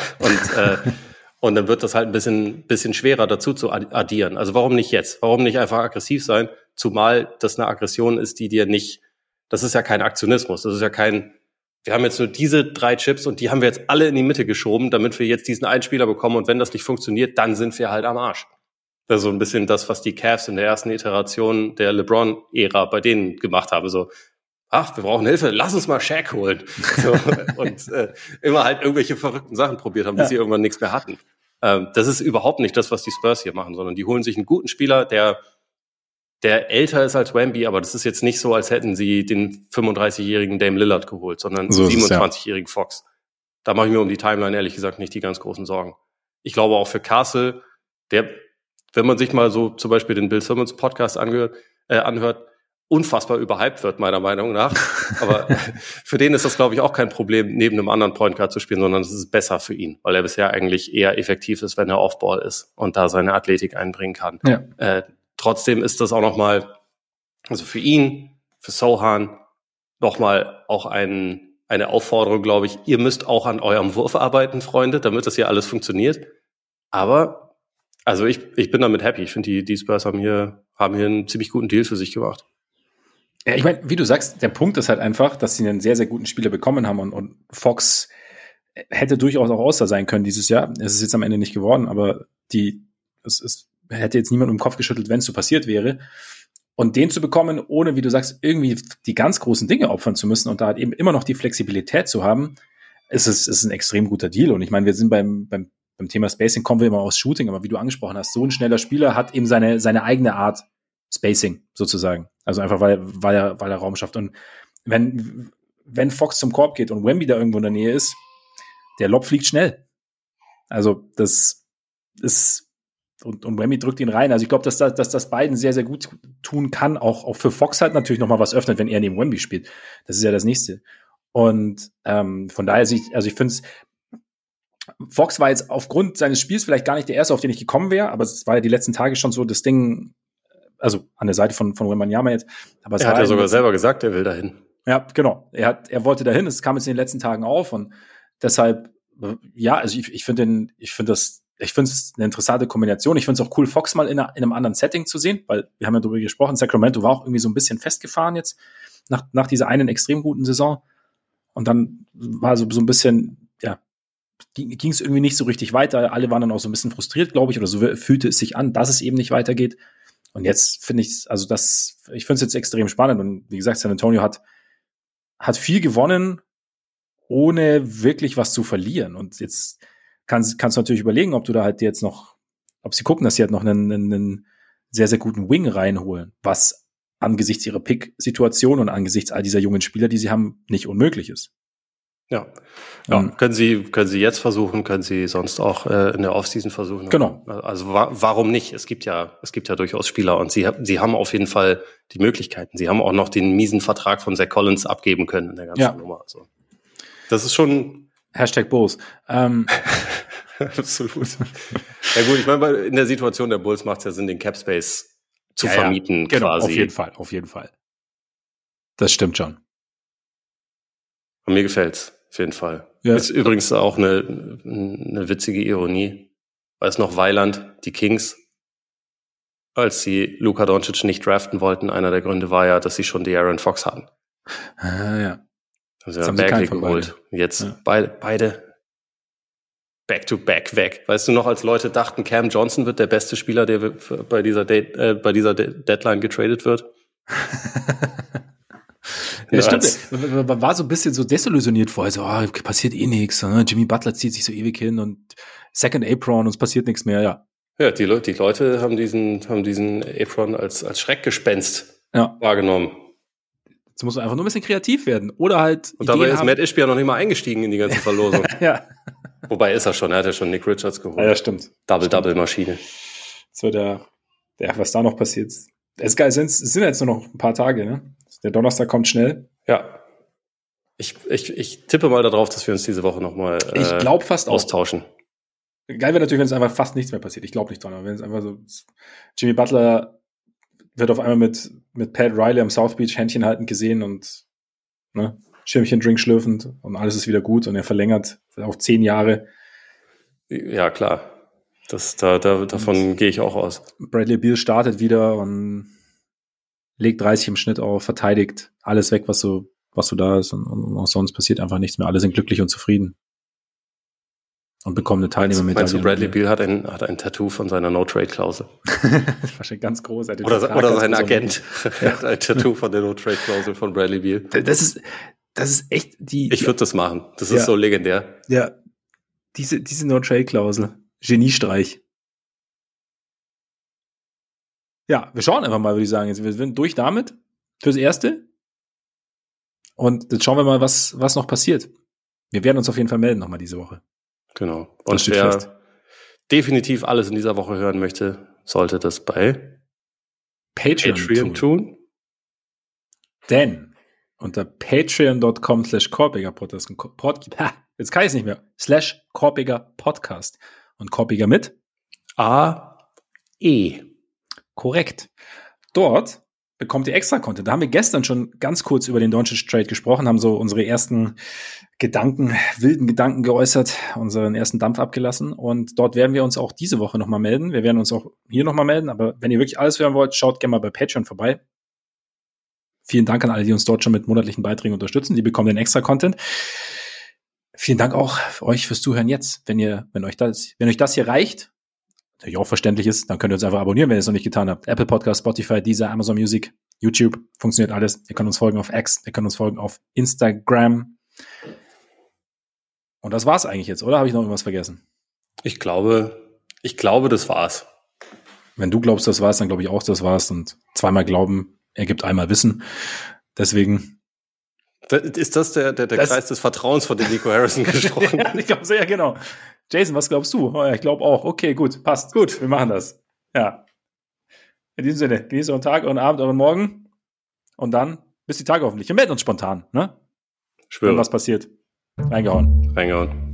und dann wird das halt ein bisschen schwerer dazu zu addieren. Also warum nicht jetzt? Warum nicht einfach aggressiv sein? Zumal das eine Aggression ist, die dir nicht, das ist ja kein Aktionismus, das ist ja kein, wir haben jetzt nur diese 3 Chips und die haben wir jetzt alle in die Mitte geschoben, damit wir jetzt diesen einen Spieler bekommen und wenn das nicht funktioniert, dann sind wir halt am Arsch. Das ist so ein bisschen das, was die Cavs in der ersten Iteration der LeBron-Ära bei denen gemacht haben. So, wir brauchen Hilfe, lass uns mal Shaq holen. So, und immer halt irgendwelche verrückten Sachen probiert haben, bis sie irgendwann nichts mehr hatten. Das ist überhaupt nicht das, was die Spurs hier machen, sondern die holen sich einen guten Spieler, der älter ist als Wemby, aber das ist jetzt nicht so, als hätten sie den 35-jährigen Dame Lillard geholt, sondern so 27-jährigen Fox. Da mache ich mir um die Timeline ehrlich gesagt nicht die ganz großen Sorgen. Ich glaube auch für Castle, wenn man sich mal so zum Beispiel den Bill Simmons Podcast anhört, unfassbar überhyped wird, meiner Meinung nach. Aber für den ist das, glaube ich, auch kein Problem, neben einem anderen Point Guard zu spielen, sondern es ist besser für ihn, weil er bisher eigentlich eher effektiv ist, wenn er Offball ist und da seine Athletik einbringen kann. Ja. Trotzdem ist das auch nochmal, also für ihn, für Sohan, nochmal auch eine Aufforderung, glaube ich. Ihr müsst auch an eurem Wurf arbeiten, Freunde, damit das hier alles funktioniert. Aber also ich bin damit happy. Ich finde, die Spurs haben hier einen ziemlich guten Deal für sich gemacht. Ja, ich meine, wie du sagst, der Punkt ist halt einfach, dass sie einen sehr, sehr guten Spieler bekommen haben und Fox hätte durchaus auch All-Star sein können dieses Jahr. Es ist jetzt am Ende nicht geworden, aber es hätte jetzt niemand um den Kopf geschüttelt, wenn es so passiert wäre. Und den zu bekommen, ohne, wie du sagst, irgendwie die ganz großen Dinge opfern zu müssen und da halt eben immer noch die Flexibilität zu haben, ist ein extrem guter Deal. Und ich meine, wir sind beim Thema Spacing, kommen wir immer aus Shooting, aber wie du angesprochen hast, so ein schneller Spieler hat eben seine eigene Art Spacing sozusagen. Also einfach, weil er Raum schafft. Und wenn Fox zum Korb geht und Wemby da irgendwo in der Nähe ist, der Lob fliegt schnell. Also das ist und Wemby drückt ihn rein. Also ich glaube, dass das beiden sehr, sehr gut tun kann. Auch für Fox halt natürlich nochmal was öffnet, wenn er neben Wemby spielt. Das ist ja das Nächste. Und von daher, ich finde es, Fox war jetzt aufgrund seines Spiels vielleicht gar nicht der Erste, auf den ich gekommen wäre, aber es war ja die letzten Tage schon so das Ding, also an der Seite von Wembanyama jetzt. Aber er hat ja sogar selber gesagt, er will dahin. Ja, genau. Er wollte dahin. Es kam jetzt in den letzten Tagen auf und deshalb, ja, also ich finde ich finde es eine interessante Kombination. Ich finde es auch cool, Fox mal in einem anderen Setting zu sehen, weil wir haben ja darüber gesprochen, Sacramento war auch irgendwie so ein bisschen festgefahren jetzt nach dieser einen extrem guten Saison. Und dann war so ein bisschen, ja, ging es irgendwie nicht so richtig weiter. Alle waren dann auch so ein bisschen frustriert, glaube ich, oder so fühlte es sich an, dass es eben nicht weitergeht. Und jetzt finde ich, ich finde es jetzt extrem spannend. Und wie gesagt, San Antonio hat viel gewonnen, ohne wirklich was zu verlieren. Und jetzt kannst du natürlich überlegen, ob du da halt jetzt noch, ob sie gucken, dass sie halt noch einen sehr, sehr guten Wing reinholen, was angesichts ihrer Pick-Situation und angesichts all dieser jungen Spieler, die sie haben, nicht unmöglich ist. Ja. Können Sie jetzt versuchen, können Sie sonst auch in der Offseason versuchen. Genau. Also warum nicht? Es gibt ja durchaus Spieler und Sie haben auf jeden Fall die Möglichkeiten. Sie haben auch noch den miesen Vertrag von Zach Collins abgeben können in der ganzen Nummer. Also, das ist schon #Bulls. Absolut. Ja gut, ich meine, in der Situation der Bulls macht es ja Sinn, den Cap Space zu vermieten, genau, quasi. Auf jeden Fall. Das stimmt schon. Und mir gefällt's, auf jeden Fall. Ja. Ist übrigens auch eine witzige Ironie. Weiß noch Weiland, die Kings, als sie Luka Doncic nicht draften wollten, einer der Gründe war ja, dass sie schon De'Aaron Fox hatten. Ja. Also haben Bagley geholt. Jetzt beide Back-to-back weg. Weißt du noch, als Leute dachten, Cam Johnson wird der beste Spieler, der bei dieser Deadline getradet wird? Ja, stimmt. Man war so ein bisschen so desillusioniert vorher, so, passiert eh nichts. Ne? Jimmy Butler zieht sich so ewig hin und Second Apron und es passiert nichts mehr, ja. Ja, die Leute haben diesen Apron als Schreckgespenst wahrgenommen. Jetzt muss man einfach nur ein bisschen kreativ werden. Oder halt. Und dabei ist Matt Ishbia noch nicht mal eingestiegen in die ganze Verlosung. Ja. Wobei ist er schon, er hat ja schon Nick Richards geholt. Ja, stimmt. Double-Maschine. Das wird was da noch passiert. Es sind jetzt nur noch ein paar Tage, ne? Der Donnerstag kommt schnell. Ja. Ich tippe mal darauf, dass wir uns diese Woche nochmal ich glaube fast austauschen. Geil wäre natürlich, wenn es einfach fast nichts mehr passiert. Ich glaube nicht dran, aber wenn es einfach so Jimmy Butler wird auf einmal mit Pat Riley am South Beach Händchen haltend gesehen und Schirmchen Drink schlürfend und alles ist wieder gut und er verlängert auf 10 Jahre. Ja, klar. Davon gehe ich auch aus. Bradley Beal startet wieder und legt 30 im Schnitt auf, verteidigt alles weg, was so da ist und auch sonst passiert einfach nichts mehr. Alle sind glücklich und zufrieden. Und bekommen eine Teilnehmermedaille. Meinst du, Bradley Beal hat ein Tattoo von seiner No-Trade-Klausel? Wahrscheinlich ganz groß. Oder sein Agent hat ein Tattoo von der No-Trade-Klausel von Bradley Beal. Das ist echt Ich würde das machen. Das ist so legendär. Ja. Diese No-Trade-Klausel. Geniestreich. Ja, wir schauen einfach mal, würde ich sagen. Jetzt, wir sind durch damit fürs Erste. Und jetzt schauen wir mal, was noch passiert. Wir werden uns auf jeden Fall melden nochmal diese Woche. Genau. Und wer definitiv alles in dieser Woche hören möchte, sollte das bei Patreon tun. Denn unter patreon.com/korpiger-podcast jetzt kann ich es nicht mehr. /korpiger-podcast und Korpiger mit A-E. Korrekt. Dort bekommt ihr extra Content. Da haben wir gestern schon ganz kurz über den Doncic-Trade gesprochen, haben so unsere ersten wilden Gedanken geäußert, unseren ersten Dampf abgelassen. Und dort werden wir uns auch diese Woche nochmal melden. Wir werden uns auch hier nochmal melden. Aber wenn ihr wirklich alles hören wollt, schaut gerne mal bei Patreon vorbei. Vielen Dank an alle, die uns dort schon mit monatlichen Beiträgen unterstützen. Die bekommen den extra Content. Vielen Dank auch für euch fürs Zuhören jetzt. Wenn euch das hier reicht, natürlich auch verständlich ist, dann könnt ihr uns einfach abonnieren, wenn ihr es noch nicht getan habt. Apple Podcast, Spotify, Deezer, Amazon Music, YouTube, funktioniert alles. Ihr könnt uns folgen auf X, ihr könnt uns folgen auf Instagram. Und das war's eigentlich jetzt, oder? Habe ich noch irgendwas vergessen? Ich glaube, das war's. Wenn du glaubst, das war's, dann glaube ich auch, das war's. Und zweimal glauben ergibt einmal Wissen. Deswegen. Ist das der Kreis des Vertrauens, von dem Nico Harrison gesprochen hat? Ich glaube sehr genau. Jason, was glaubst du? Oh, ja, ich glaube auch. Okay, gut, passt. Gut, wir machen das. Ja. In diesem Sinne, genießt euren Tag, euren Abend, euren Morgen. Und dann bis die Tage hoffentlich. Wir melden uns spontan, ne? Schwöre. Wenn was passiert. Reingehauen.